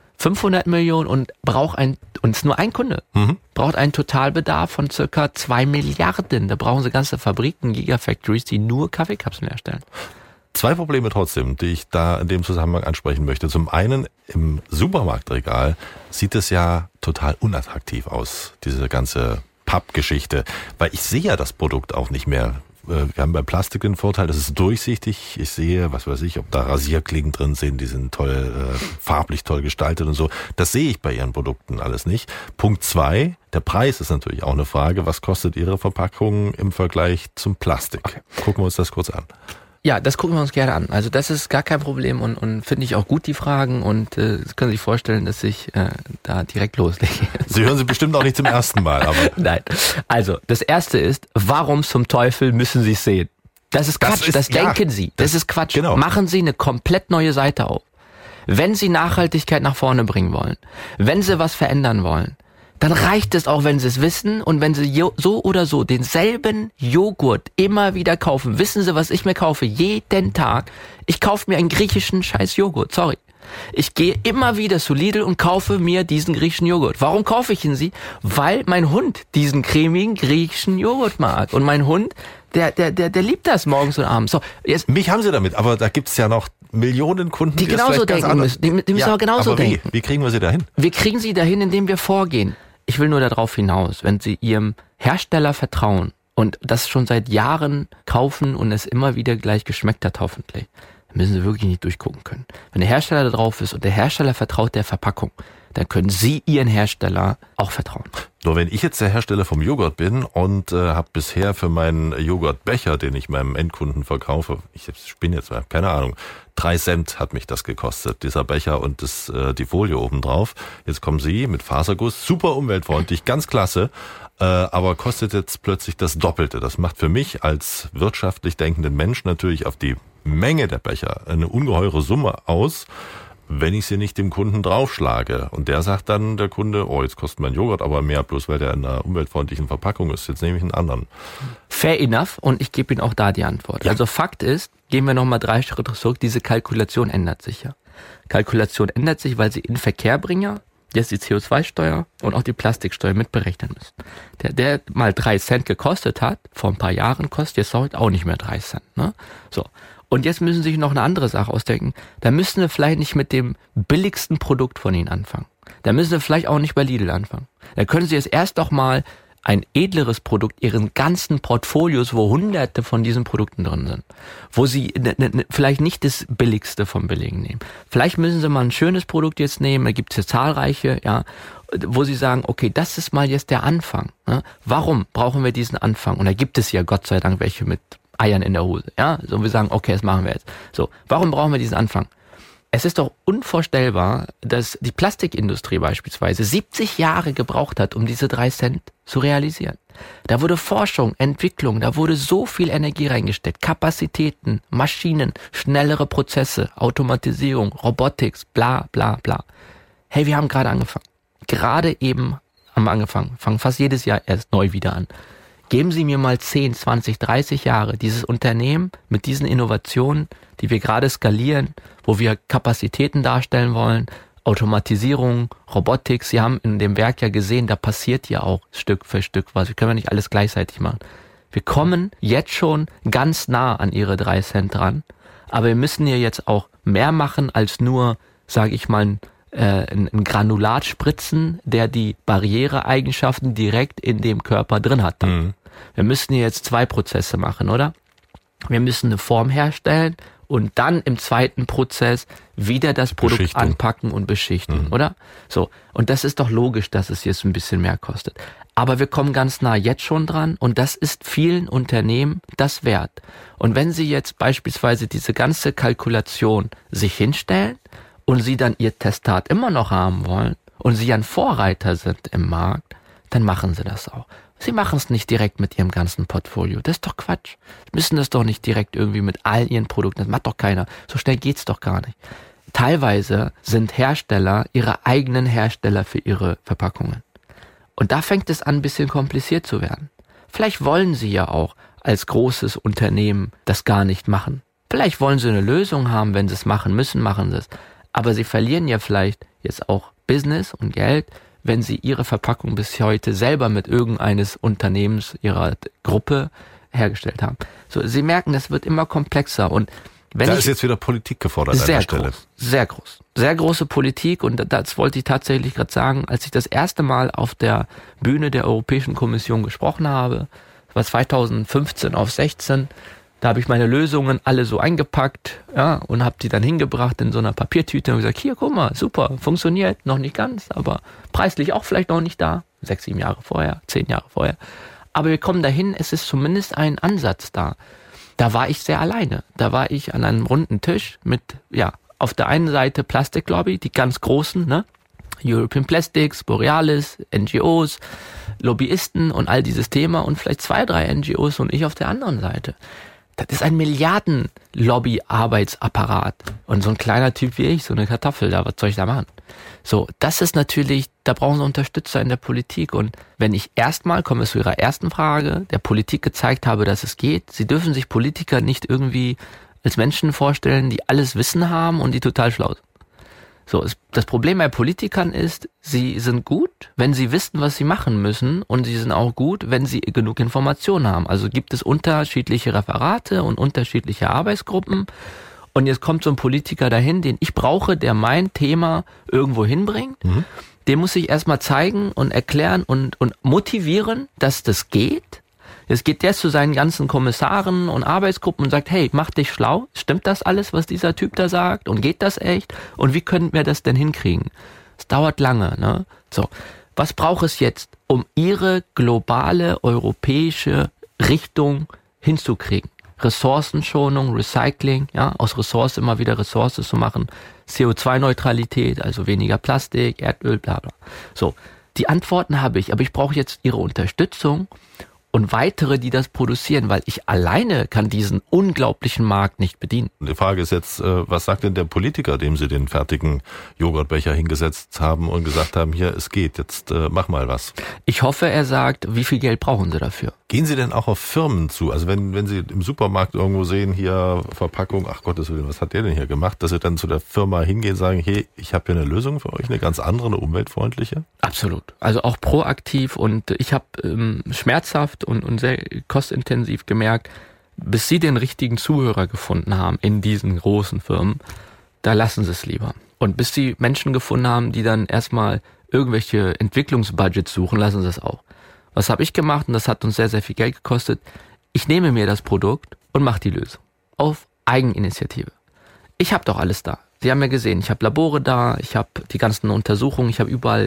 500 Millionen und und es ist nur ein Kunde, braucht einen Totalbedarf von circa 2 Milliarden. Da brauchen sie ganze Fabriken, Gigafactories, die nur Kaffeekapseln herstellen. 2 Probleme trotzdem, die ich da in dem Zusammenhang ansprechen möchte. Zum einen, im Supermarktregal sieht es ja total unattraktiv aus, diese ganze Pappgeschichte, weil ich sehe ja das Produkt auch nicht mehr. Wir haben bei Plastik den Vorteil, das ist durchsichtig. Ich sehe, was weiß ich, ob da Rasierklingen drin sind, die sind toll, farblich toll gestaltet und so. Das sehe ich bei Ihren Produkten alles nicht. Punkt 2, der Preis ist natürlich auch eine Frage. Was kostet Ihre Verpackung im Vergleich zum Plastik? Okay. Gucken wir uns das kurz an. Ja, das gucken wir uns gerne an. Also das ist gar kein Problem und finde ich auch gut, die Fragen. Und Sie können sich vorstellen, dass ich da direkt loslege. Sie hören sie bestimmt auch nicht zum ersten Mal. Aber Nein. Also das Erste ist, warum zum Teufel müssen Sie es sehen? Das ist Quatsch, das denken Sie. Das ist Quatsch. Genau. Machen Sie eine komplett neue Seite auf. Wenn Sie Nachhaltigkeit nach vorne bringen wollen, wenn Sie was verändern wollen, dann reicht es auch, wenn Sie es wissen und wenn Sie so oder so denselben Joghurt immer wieder kaufen. Wissen Sie, was ich mir kaufe? Jeden Tag. Ich kaufe mir einen griechischen scheiß Joghurt, sorry. Ich gehe immer wieder zu Lidl und kaufe mir diesen griechischen Joghurt. Warum kaufe ich ihn sie? Weil mein Hund diesen cremigen griechischen Joghurt mag. Und mein Hund, der liebt das morgens und abends. So, jetzt, mich haben Sie damit, aber da gibt's ja noch Millionen Kunden, die genauso denken müssen. Die müssen aber genauso denken. Wie kriegen wir sie dahin? Wir kriegen sie dahin, indem wir vorgehen. Ich will nur darauf hinaus, wenn Sie Ihrem Hersteller vertrauen und das schon seit Jahren kaufen und es immer wieder gleich geschmeckt hat hoffentlich, müssen Sie wirklich nicht durchgucken können. Wenn der Hersteller da drauf ist und der Hersteller vertraut der Verpackung, dann können Sie Ihren Hersteller auch vertrauen. Nur wenn ich jetzt der Hersteller vom Joghurt bin und habe bisher für meinen Joghurtbecher, den ich meinem Endkunden verkaufe, ich spinne jetzt mal, keine Ahnung, 3 Cent hat mich das gekostet, dieser Becher und die Folie oben drauf. Jetzt kommen Sie mit Faserguss, super umweltfreundlich, ganz klasse, aber kostet jetzt plötzlich das Doppelte. Das macht für mich als wirtschaftlich denkenden Mensch natürlich auf die Menge der Becher eine ungeheure Summe aus, wenn ich sie nicht dem Kunden draufschlage. Und der sagt dann, der Kunde, oh, jetzt kostet mein Joghurt aber mehr, bloß weil der in einer umweltfreundlichen Verpackung ist. Jetzt nehme ich einen anderen. Fair enough, und ich gebe Ihnen auch da die Antwort. Ja. Also Fakt ist, gehen wir nochmal 3 Schritte zurück, diese Kalkulation ändert sich ja. Kalkulation ändert sich, weil Sie in Verkehr bringen, jetzt die CO2-Steuer und auch die Plastiksteuer mitberechnen müssen. Der mal 3 Cent gekostet hat, vor ein paar Jahren, kostet jetzt heute auch nicht mehr 3 Cent. Ne? So. Und jetzt müssen Sie sich noch eine andere Sache ausdenken. Da müssen wir vielleicht nicht mit dem billigsten Produkt von Ihnen anfangen. Da müssen Sie vielleicht auch nicht bei Lidl anfangen. Da können Sie jetzt erst doch mal ein edleres Produkt Ihren ganzen Portfolios, wo hunderte von diesen Produkten drin sind, wo Sie vielleicht nicht das billigste vom Billigen nehmen. Vielleicht müssen Sie mal ein schönes Produkt jetzt nehmen, da gibt es ja zahlreiche, ja, wo Sie sagen, okay, das ist mal jetzt der Anfang. Ne? Warum brauchen wir diesen Anfang? Und da gibt es ja Gott sei Dank welche mit Eiern in der Hose, ja, so wir sagen, okay, das machen wir jetzt. So, warum brauchen wir diesen Anfang? Es ist doch unvorstellbar, dass die Plastikindustrie beispielsweise 70 Jahre gebraucht hat, um diese 3 Cent zu realisieren. Da wurde Forschung, Entwicklung, da wurde so viel Energie reingesteckt, Kapazitäten, Maschinen, schnellere Prozesse, Automatisierung, Robotics, bla bla bla. Hey, wir haben gerade angefangen. Gerade eben haben wir angefangen, fangen fast jedes Jahr erst neu wieder an. Geben Sie mir mal 10, 20, 30 Jahre dieses Unternehmen mit diesen Innovationen, die wir gerade skalieren, wo wir Kapazitäten darstellen wollen, Automatisierung, Robotik. Sie haben in dem Werk ja gesehen, da passiert ja auch Stück für Stück was. Wir können ja nicht alles gleichzeitig machen. Wir kommen jetzt schon ganz nah an Ihre 3 Cent dran, aber wir müssen ja jetzt auch mehr machen als nur, sage ich mal, ein Granulat spritzen, der die Barriereeigenschaften direkt in dem Körper drin hat. Mhm. Wir müssen hier jetzt 2 Prozesse machen, oder? Wir müssen eine Form herstellen und dann im zweiten Prozess wieder das Produkt anpacken und beschichten, oder? So. Und das ist doch logisch, dass es jetzt ein bisschen mehr kostet. Aber wir kommen ganz nah jetzt schon dran und das ist vielen Unternehmen das wert. Und wenn Sie jetzt beispielsweise diese ganze Kalkulation sich hinstellen und Sie dann Ihr Testat immer noch haben wollen und Sie ein Vorreiter sind im Markt, dann machen Sie das auch. Sie machen es nicht direkt mit Ihrem ganzen Portfolio. Das ist doch Quatsch. Sie müssen das doch nicht direkt irgendwie mit all Ihren Produkten. Das macht doch keiner. So schnell geht's doch gar nicht. Teilweise sind Hersteller ihre eigenen Hersteller für ihre Verpackungen. Und da fängt es an, ein bisschen kompliziert zu werden. Vielleicht wollen Sie ja auch als großes Unternehmen das gar nicht machen. Vielleicht wollen Sie eine Lösung haben, wenn Sie es machen müssen, machen Sie es. Aber Sie verlieren ja vielleicht jetzt auch Business und Geld, wenn Sie Ihre Verpackung bis heute selber mit irgendeines Unternehmens Ihrer Gruppe hergestellt haben. So, Sie merken, das wird immer komplexer. Und wenn da ist jetzt wieder Politik gefordert an der Stelle. Sehr groß. Sehr große Politik. Und das wollte ich tatsächlich gerade sagen, als ich das erste Mal auf der Bühne der Europäischen Kommission gesprochen habe, das war 2015 auf 16, da habe ich meine Lösungen alle so eingepackt, ja, und habe die dann hingebracht in so einer Papiertüte und gesagt, hier, guck mal, super, funktioniert, noch nicht ganz, aber preislich auch vielleicht noch nicht da, 6, 7 Jahre vorher, 10 Jahre vorher. Aber wir kommen dahin, es ist zumindest ein Ansatz da. Da war ich sehr alleine. Da war ich an einem runden Tisch mit, ja, auf der einen Seite Plastiklobby, die ganz großen, ne? European Plastics, Borealis, NGOs, Lobbyisten und all dieses Thema und vielleicht 2, 3 NGOs und ich auf der anderen Seite. Das ist ein Milliarden-Lobby-Arbeitsapparat. Und so ein kleiner Typ wie ich, so eine Kartoffel, da, was soll ich da machen? So, das ist natürlich, da brauchen Sie Unterstützer in der Politik. Und wenn ich erstmal, kommen wir zu Ihrer ersten Frage, der Politik gezeigt habe, dass es geht, Sie dürfen sich Politiker nicht irgendwie als Menschen vorstellen, die alles Wissen haben und die total schlau sind. So, das Problem bei Politikern ist, sie sind gut, wenn sie wissen, was sie machen müssen, und sie sind auch gut, wenn sie genug Informationen haben. Also gibt es unterschiedliche Referate und unterschiedliche Arbeitsgruppen, und jetzt kommt so ein Politiker dahin, den ich brauche, der mein Thema irgendwo hinbringt. Dem muss ich erstmal zeigen und erklären und motivieren, dass das geht, Jetzt geht der zu seinen ganzen Kommissaren und Arbeitsgruppen und sagt, hey, mach dich schlau, stimmt das alles, was dieser Typ da sagt und geht das echt und wie können wir das denn hinkriegen? Es dauert lange, ne? So, was braucht es jetzt, um ihre globale europäische Richtung hinzukriegen? Ressourcenschonung, Recycling, ja, aus Ressource immer wieder Ressource zu machen, CO2-Neutralität, also weniger Plastik, Erdöl, bla bla. So, die Antworten habe ich, aber ich brauche jetzt Ihre Unterstützung und weitere, die das produzieren, weil ich alleine kann diesen unglaublichen Markt nicht bedienen. Die Frage ist jetzt, was sagt denn der Politiker, dem Sie den fertigen Joghurtbecher hingesetzt haben und gesagt haben, hier, es geht, jetzt mach mal was. Ich hoffe, er sagt, wie viel Geld brauchen Sie dafür? Gehen Sie denn auch auf Firmen zu? Also wenn Sie im Supermarkt irgendwo sehen, hier Verpackung, ach Gottes Willen, was hat der denn hier gemacht? Dass Sie dann zu der Firma hingehen und sagen, hey, ich habe hier eine Lösung für euch, eine ganz andere, eine umweltfreundliche? Absolut. Also auch proaktiv und ich habe schmerzhaft und sehr kostintensiv gemerkt, bis Sie den richtigen Zuhörer gefunden haben in diesen großen Firmen, da lassen Sie es lieber. Und bis Sie Menschen gefunden haben, die dann erstmal irgendwelche Entwicklungsbudgets suchen, lassen Sie es auch. Was habe ich gemacht? Und das hat uns sehr, sehr viel Geld gekostet. Ich nehme mir das Produkt und mache die Lösung. Auf Eigeninitiative. Ich habe doch alles da. Sie haben ja gesehen, ich habe Labore da, ich habe die ganzen Untersuchungen, ich habe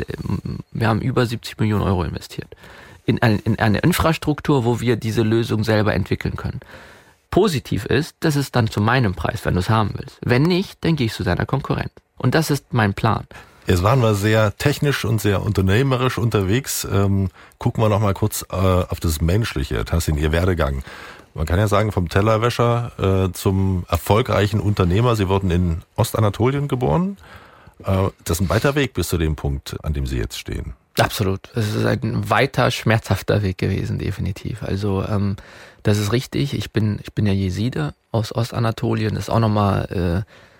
wir haben über 70 Millionen Euro investiert. In eine Infrastruktur, wo wir diese Lösung selber entwickeln können. Positiv ist, das ist dann zu meinem Preis, wenn du es haben willst. Wenn nicht, dann gehe ich zu deiner Konkurrenz. Und das ist mein Plan. Jetzt waren wir sehr technisch und sehr unternehmerisch unterwegs. Gucken wir noch mal kurz auf das Menschliche, Tassin, Ihr Werdegang. Man kann ja sagen, vom Tellerwäscher zum erfolgreichen Unternehmer. Sie wurden in Ostanatolien geboren. Das ist ein weiter Weg bis zu dem Punkt, an dem Sie jetzt stehen. Absolut. Es ist ein weiter, schmerzhafter Weg gewesen, definitiv. Also das ist richtig. Ich bin ja Jeside aus Ostanatolien. Das ist auch nochmal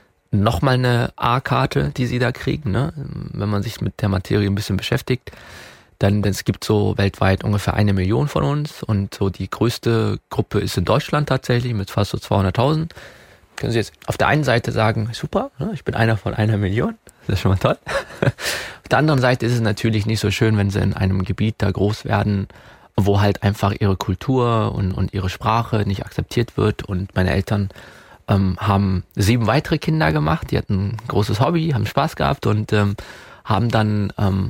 eine A-Karte, die Sie da kriegen, ne? Wenn man sich mit der Materie ein bisschen beschäftigt. Dann es gibt so weltweit ungefähr 1 Million von uns und so die größte Gruppe ist in Deutschland tatsächlich mit fast so 200.000. Können Sie jetzt auf der einen Seite sagen, super, ne? Ich bin einer von 1 Million. Das ist schon mal toll. Auf der anderen Seite ist es natürlich nicht so schön, wenn Sie in einem Gebiet da groß werden, wo halt einfach Ihre Kultur und Ihre Sprache nicht akzeptiert wird. Und meine Eltern haben 7 weitere Kinder gemacht, die hatten ein großes Hobby, haben Spaß gehabt und haben dann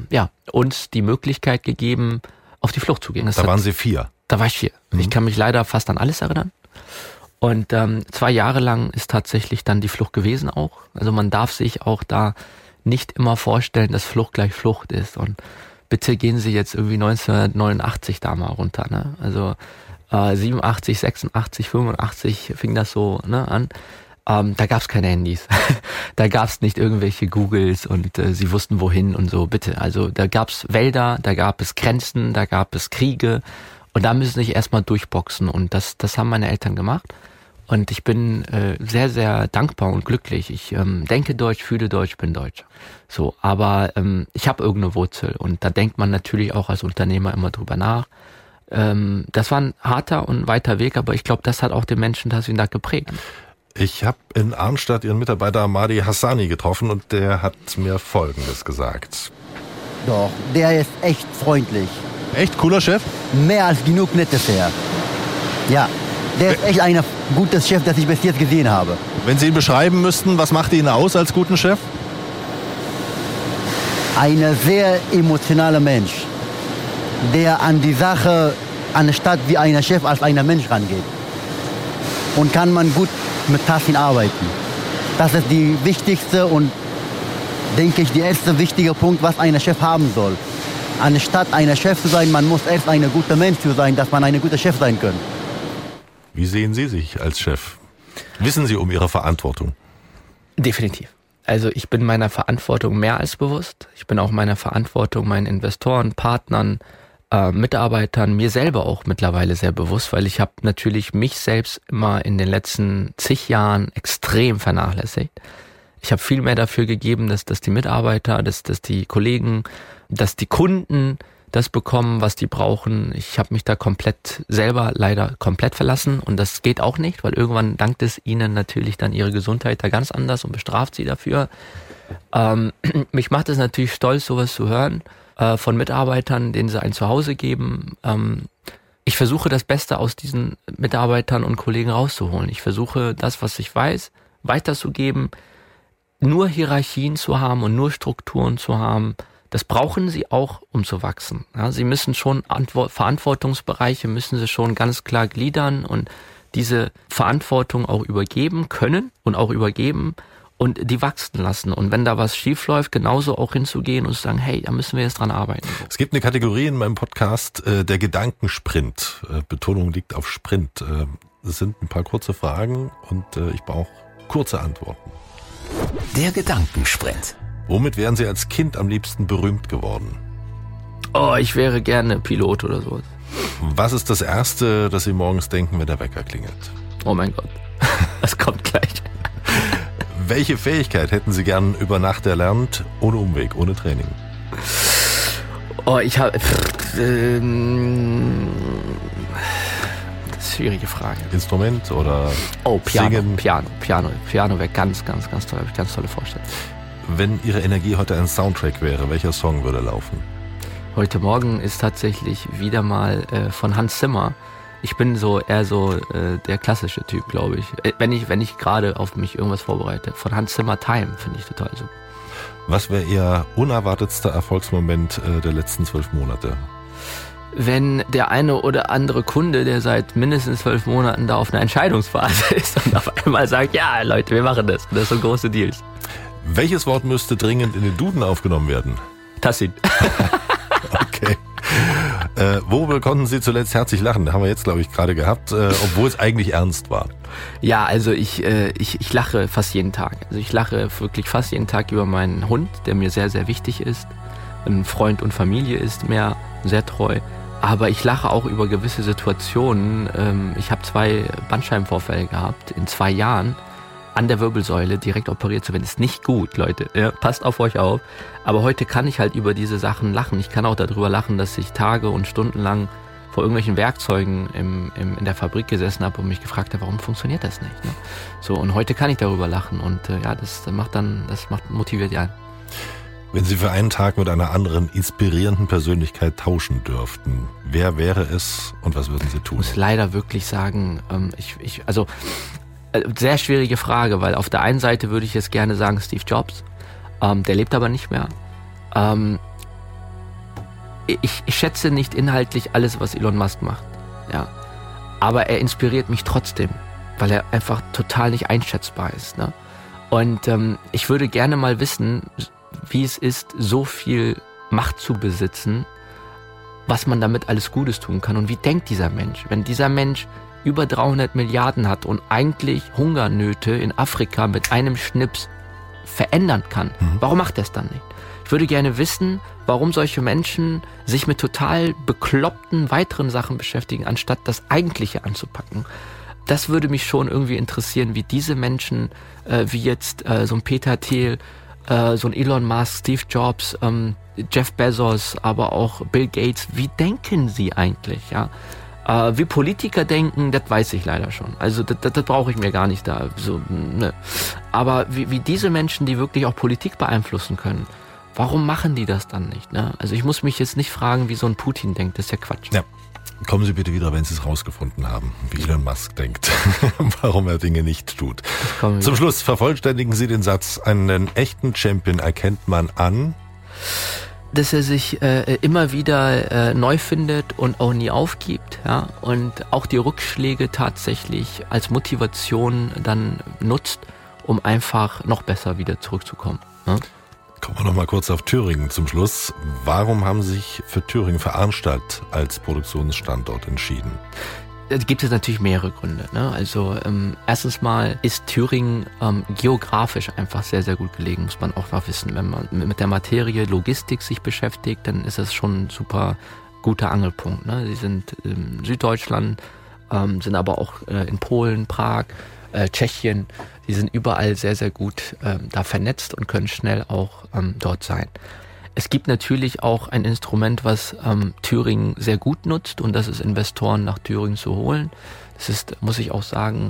uns die Möglichkeit gegeben, auf die Flucht zu gehen. Da waren Sie 4? Da war ich 4. Ich kann mich leider fast an alles erinnern. Und 2 Jahre lang ist tatsächlich dann die Flucht gewesen auch. Also man darf sich auch da nicht immer vorstellen, dass Flucht gleich Flucht ist. Und bitte gehen Sie jetzt irgendwie 1989 da mal runter. Ne? Also 87, 86, 85 fing das so an. Da gab's keine Handys. Da gab's nicht irgendwelche Googles und sie wussten wohin und so. Bitte, also da gab's Wälder, da gab es Grenzen, da gab es Kriege und da müssen sich erstmal durchboxen und das haben meine Eltern gemacht. Und ich bin sehr, sehr dankbar und glücklich. Ich denke Deutsch, fühle Deutsch, bin Deutsch. So, aber ich habe irgendeine Wurzel und da denkt man natürlich auch als Unternehmer immer drüber nach. Das war ein harter und weiter Weg, aber ich glaube, das hat auch den Menschen Tassin da geprägt. Ich habe in Arnstadt Ihren Mitarbeiter Mahdi Hassani getroffen und der hat mir Folgendes gesagt. Doch, der ist echt freundlich. Echt cooler Chef? Mehr als genug nettes Herr. Ja, der ist echt ein gutes Chef, das ich bis jetzt gesehen habe. Wenn Sie ihn beschreiben müssten, was macht ihn aus als guten Chef? Ein sehr emotionaler Mensch, der an die Sache, anstatt wie ein Chef als ein Mensch rangeht. Und kann man gut mit Tassin arbeiten. Das ist die wichtigste und, denke ich, der erste wichtige Punkt, was ein Chef haben soll. Anstatt ein Chef zu sein, man muss erst ein guter Mensch zu sein, dass man ein guter Chef sein kann. Wie sehen Sie sich als Chef? Wissen Sie um Ihre Verantwortung? Definitiv. Also ich bin meiner Verantwortung mehr als bewusst. Ich bin auch meiner Verantwortung meinen Investoren, Partnern, Mitarbeitern, mir selber auch mittlerweile sehr bewusst, weil ich habe natürlich mich selbst immer in den letzten zig Jahren extrem vernachlässigt. Ich habe viel mehr dafür gegeben, dass die Mitarbeiter, dass die Kollegen, dass die Kunden das bekommen, was die brauchen. Ich habe mich da leider komplett verlassen und das geht auch nicht, weil irgendwann dankt es ihnen natürlich dann ihre Gesundheit da ganz anders und bestraft sie dafür. Mich macht es natürlich stolz, sowas zu hören von Mitarbeitern, denen sie ein Zuhause geben, ich versuche das Beste aus diesen Mitarbeitern und Kollegen rauszuholen. Ich versuche das, was ich weiß, weiterzugeben. Nur Hierarchien zu haben und nur Strukturen zu haben, das brauchen sie auch, um zu wachsen. Ja, sie müssen schon Verantwortungsbereiche müssen sie schon ganz klar gliedern und diese Verantwortung auch übergeben können und auch übergeben und die wachsen lassen. Und wenn da was schief läuft, genauso auch hinzugehen und zu sagen, hey, da müssen wir jetzt dran arbeiten. Es gibt eine Kategorie in meinem Podcast, der Gedankensprint. Betonung liegt auf Sprint. Es sind ein paar kurze Fragen und ich brauche kurze Antworten. Der Gedankensprint. Womit wären Sie als Kind am liebsten berühmt geworden? Oh, ich wäre gerne Pilot oder sowas. Was ist das Erste, das Sie morgens denken, wenn der Wecker klingelt? Oh mein Gott, das kommt gleich. Welche Fähigkeit hätten Sie gern über Nacht erlernt, ohne Umweg, ohne Training? Oh, ich habe... das ist eine schwierige Frage. Instrument oder Piano, Singen? Piano wäre ganz, ganz, ganz toll. Ganz tolle Vorstellung. Wenn Ihre Energie heute ein Soundtrack wäre, welcher Song würde laufen? Heute Morgen ist tatsächlich wieder mal von Hans Zimmer. Ich bin eher der klassische Typ, glaube ich. Wenn ich gerade auf mich irgendwas vorbereite. Von Hans Zimmer Time finde ich total super. Was wäre Ihr unerwartetster Erfolgsmoment der letzten 12 Monate? Wenn der eine oder andere Kunde, der seit mindestens 12 Monaten da auf einer Entscheidungsphase ist und auf einmal sagt, ja Leute, wir machen das. Das sind große Deals. Welches Wort müsste dringend in den Duden aufgenommen werden? Tassin. Okay. Worüber konnten Sie zuletzt herzlich lachen? Das haben wir jetzt, glaube ich, gerade gehabt, obwohl es eigentlich ernst war. Ja, also ich lache fast jeden Tag. Also ich lache wirklich fast jeden Tag über meinen Hund, der mir sehr, sehr wichtig ist. Ein Freund und Familie ist mir sehr treu. Aber ich lache auch über gewisse Situationen. Ich habe 2 Bandscheibenvorfälle gehabt in 2 Jahren. An der Wirbelsäule direkt operiert zu werden, ist nicht gut, Leute. Ja, passt auf euch auf. Aber heute kann ich halt über diese Sachen lachen. Ich kann auch darüber lachen, dass ich Tage und Stunden lang vor irgendwelchen Werkzeugen in der Fabrik gesessen habe und mich gefragt habe, warum funktioniert das nicht? Ne? So, und heute kann ich darüber lachen und das motiviert ja. Wenn Sie für einen Tag mit einer anderen inspirierenden Persönlichkeit tauschen dürften, wer wäre es und was würden Sie tun? Ich muss leider wirklich sagen, sehr schwierige Frage, weil auf der einen Seite würde ich jetzt gerne sagen Steve Jobs, der lebt aber nicht mehr. Ich schätze nicht inhaltlich alles, was Elon Musk macht, ja, aber er inspiriert mich trotzdem, weil er einfach total nicht einschätzbar ist, ne? Und ich würde gerne mal wissen, wie es ist, so viel Macht zu besitzen, was man damit alles Gutes tun kann und wie denkt dieser Mensch, wenn dieser Mensch über 300 Milliarden hat und eigentlich Hungernöte in Afrika mit einem Schnips verändern kann. Warum macht er es dann nicht? Ich würde gerne wissen, warum solche Menschen sich mit total bekloppten weiteren Sachen beschäftigen, anstatt das Eigentliche anzupacken. Das würde mich schon irgendwie interessieren, wie diese Menschen, wie jetzt so ein Peter Thiel, so ein Elon Musk, Steve Jobs, Jeff Bezos, aber auch Bill Gates, wie denken sie eigentlich, ja? Wie Politiker denken, das weiß ich leider schon. Also das brauche ich mir gar nicht da. So, ne. Aber wie diese Menschen, die wirklich auch Politik beeinflussen können, warum machen die das dann nicht? Ne? Also ich muss mich jetzt nicht fragen, wie so ein Putin denkt. Das ist ja Quatsch. Ja. Kommen Sie bitte wieder, wenn Sie es rausgefunden haben, wie Elon Musk denkt, warum er Dinge nicht tut. Zum Schluss vervollständigen Sie den Satz, einen echten Champion erkennt man an... Dass er sich immer wieder neu findet und auch nie aufgibt, ja, und auch die Rückschläge tatsächlich als Motivation dann nutzt, um einfach noch besser wieder zurückzukommen. Ja? Kommen wir noch mal kurz auf Thüringen zum Schluss. Warum haben Sie sich für Thüringen, für Arnstadt als Produktionsstandort entschieden? Da gibt es natürlich mehrere Gründe. Ne? Also erstens mal ist Thüringen geografisch einfach sehr, sehr gut gelegen, muss man auch noch wissen. Wenn man mit der Materie Logistik sich beschäftigt, dann ist das schon ein super guter Angelpunkt. Ne? Sie sind in Süddeutschland, sind aber auch in Polen, Prag, Tschechien. Die sind überall sehr, sehr gut da vernetzt und können schnell auch dort sein. Es gibt natürlich auch ein Instrument, was Thüringen sehr gut nutzt, und das ist, Investoren nach Thüringen zu holen. Das ist, muss ich auch sagen,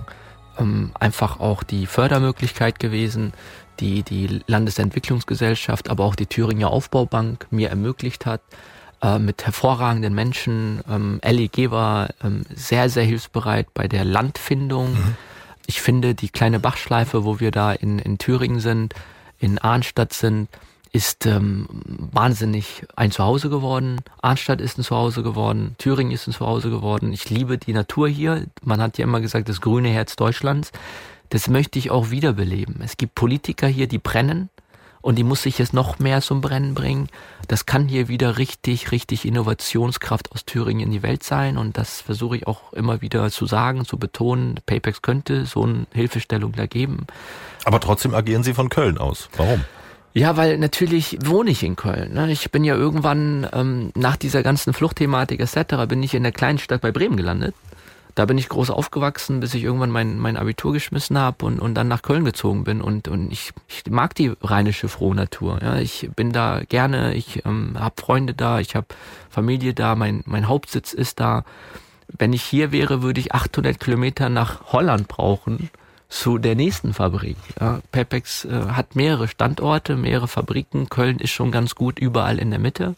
einfach auch die Fördermöglichkeit gewesen, die Landesentwicklungsgesellschaft, aber auch die Thüringer Aufbaubank mir ermöglicht hat. mit hervorragenden Menschen. LEG war sehr, sehr hilfsbereit bei der Landfindung. Ich finde, die kleine Bachschleife, wo wir da in Thüringen sind, in Arnstadt sind, ist wahnsinnig ein Zuhause geworden. Arnstadt ist ein Zuhause geworden. Thüringen ist ein Zuhause geworden. Ich liebe die Natur hier. Man hat ja immer gesagt, das grüne Herz Deutschlands. Das möchte ich auch wiederbeleben. Es gibt Politiker hier, die brennen. Und die muss sich jetzt noch mehr zum Brennen bringen. Das kann hier wieder richtig Innovationskraft aus Thüringen in die Welt sein. Und das versuche ich auch immer wieder zu sagen, zu betonen. Paypex könnte so eine Hilfestellung da geben. Aber trotzdem agieren Sie von Köln aus. Warum? Ja, weil natürlich wohne ich in Köln. Ne? Ich bin ja irgendwann nach dieser ganzen Fluchtthematik etc. bin ich in der kleinen Stadt bei Bremen gelandet. Da bin ich groß aufgewachsen, bis ich irgendwann mein Abitur geschmissen habe und dann nach Köln gezogen bin. Und ich mag die rheinische Frohnatur. Ja, ich bin da gerne, ich habe Freunde da, ich habe Familie da, mein Hauptsitz ist da. Wenn ich hier wäre, würde ich 800 Kilometer nach Holland brauchen zu der nächsten Fabrik. Ja, Paypex hat mehrere Standorte, mehrere Fabriken. Köln ist schon ganz gut überall in der Mitte.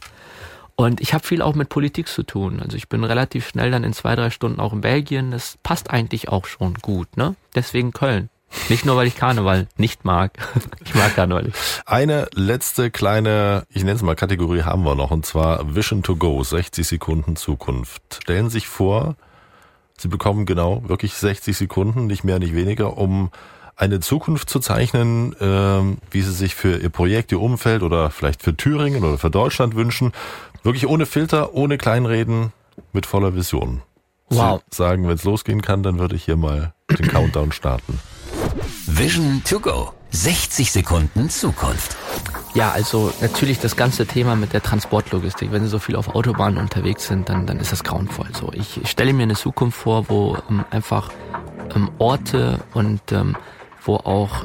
Und ich habe viel auch mit Politik zu tun. Also ich bin relativ schnell dann in 2-3 Stunden auch in Belgien. Das passt eigentlich auch schon gut, ne? Deswegen Köln. Nicht nur, weil ich Karneval nicht mag. Ich mag Karneval nicht. Eine letzte kleine, ich nenne es mal Kategorie haben wir noch, und zwar Vision to Go, 60 Sekunden Zukunft. Stellen Sie sich vor, Sie bekommen genau wirklich 60 Sekunden, nicht mehr, nicht weniger, um eine Zukunft zu zeichnen, wie Sie sich für Ihr Projekt, Ihr Umfeld oder vielleicht für Thüringen oder für Deutschland wünschen. Wirklich ohne Filter, ohne Kleinreden, mit voller Vision. Wow. Sie sagen, wenn es losgehen kann, dann würde ich hier mal den Countdown starten. Vision to go. 60 Sekunden Zukunft. Ja, also natürlich das ganze Thema mit der Transportlogistik. Wenn Sie so viel auf Autobahnen unterwegs sind, dann ist das grauenvoll. So, ich stelle mir eine Zukunft vor, wo einfach Orte und wo auch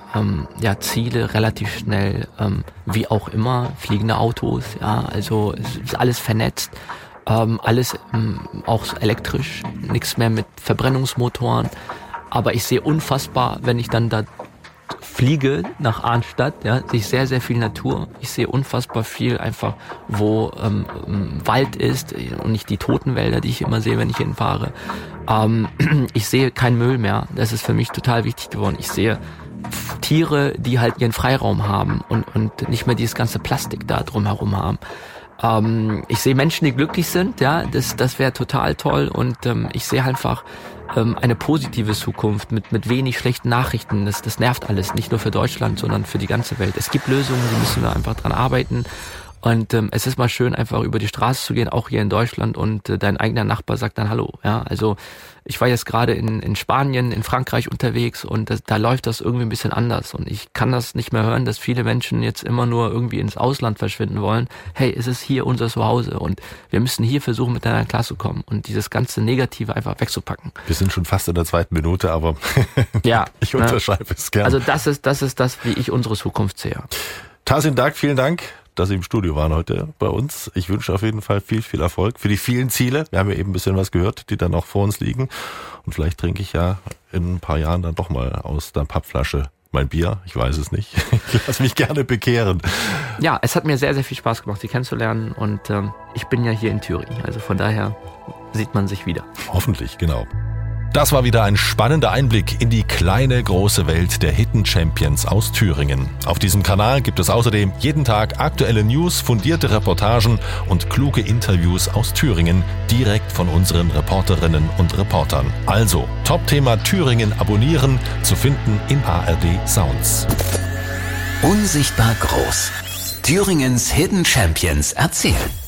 Ziele relativ schnell, wie auch immer, fliegende Autos, ja, also es ist alles vernetzt, alles auch elektrisch, nichts mehr mit Verbrennungsmotoren. Aber ich sehe unfassbar, wenn ich dann da fliege nach Arnstadt, ja, sehe ich sehr, sehr viel Natur. Ich sehe unfassbar viel einfach, wo Wald ist und nicht die Totenwälder, die ich immer sehe, wenn ich hinfahre. Ich sehe keinen Müll mehr. Das ist für mich total wichtig geworden. Ich sehe Tiere, die halt ihren Freiraum haben und nicht mehr dieses ganze Plastik da drumherum haben. Ich sehe Menschen, die glücklich sind, ja, das wäre total toll. Und ich sehe einfach eine positive Zukunft mit wenig schlechten Nachrichten. Das nervt alles, nicht nur für Deutschland, sondern für die ganze Welt. Es gibt Lösungen, die müssen wir einfach dran arbeiten. Und es ist mal schön, einfach über die Straße zu gehen, auch hier in Deutschland, und dein eigener Nachbar sagt dann Hallo. Ja, also ich war jetzt gerade in Spanien, in Frankreich unterwegs, und da läuft das irgendwie ein bisschen anders. Und ich kann das nicht mehr hören, dass viele Menschen jetzt immer nur irgendwie ins Ausland verschwinden wollen. Hey, es ist hier unser Zuhause und wir müssen hier versuchen, miteinander klarzukommen und dieses ganze Negative einfach wegzupacken. Wir sind schon fast in der 2. Minute, aber ja, ich unterschreibe es gerne. Also das ist das, wie ich unsere Zukunft sehe. Tahsin Dag, vielen Dank, dass Sie im Studio waren heute bei uns. Ich wünsche auf jeden Fall viel, viel Erfolg für die vielen Ziele. Wir haben ja eben ein bisschen was gehört, die dann auch vor uns liegen. Und vielleicht trinke ich ja in ein paar Jahren dann doch mal aus der Pappflasche mein Bier. Ich weiß es nicht. Ich lasse mich gerne bekehren. Ja, es hat mir sehr, sehr viel Spaß gemacht, Sie kennenzulernen. Und ich bin ja hier in Thüringen. Also von daher sieht man sich wieder. Hoffentlich, genau. Das war wieder ein spannender Einblick in die kleine, große Welt der Hidden Champions aus Thüringen. Auf diesem Kanal gibt es außerdem jeden Tag aktuelle News, fundierte Reportagen und kluge Interviews aus Thüringen direkt von unseren Reporterinnen und Reportern. Also, Top-Thema Thüringen abonnieren, zu finden in ARD Sounds. Unsichtbar groß. Thüringens Hidden Champions erzählen.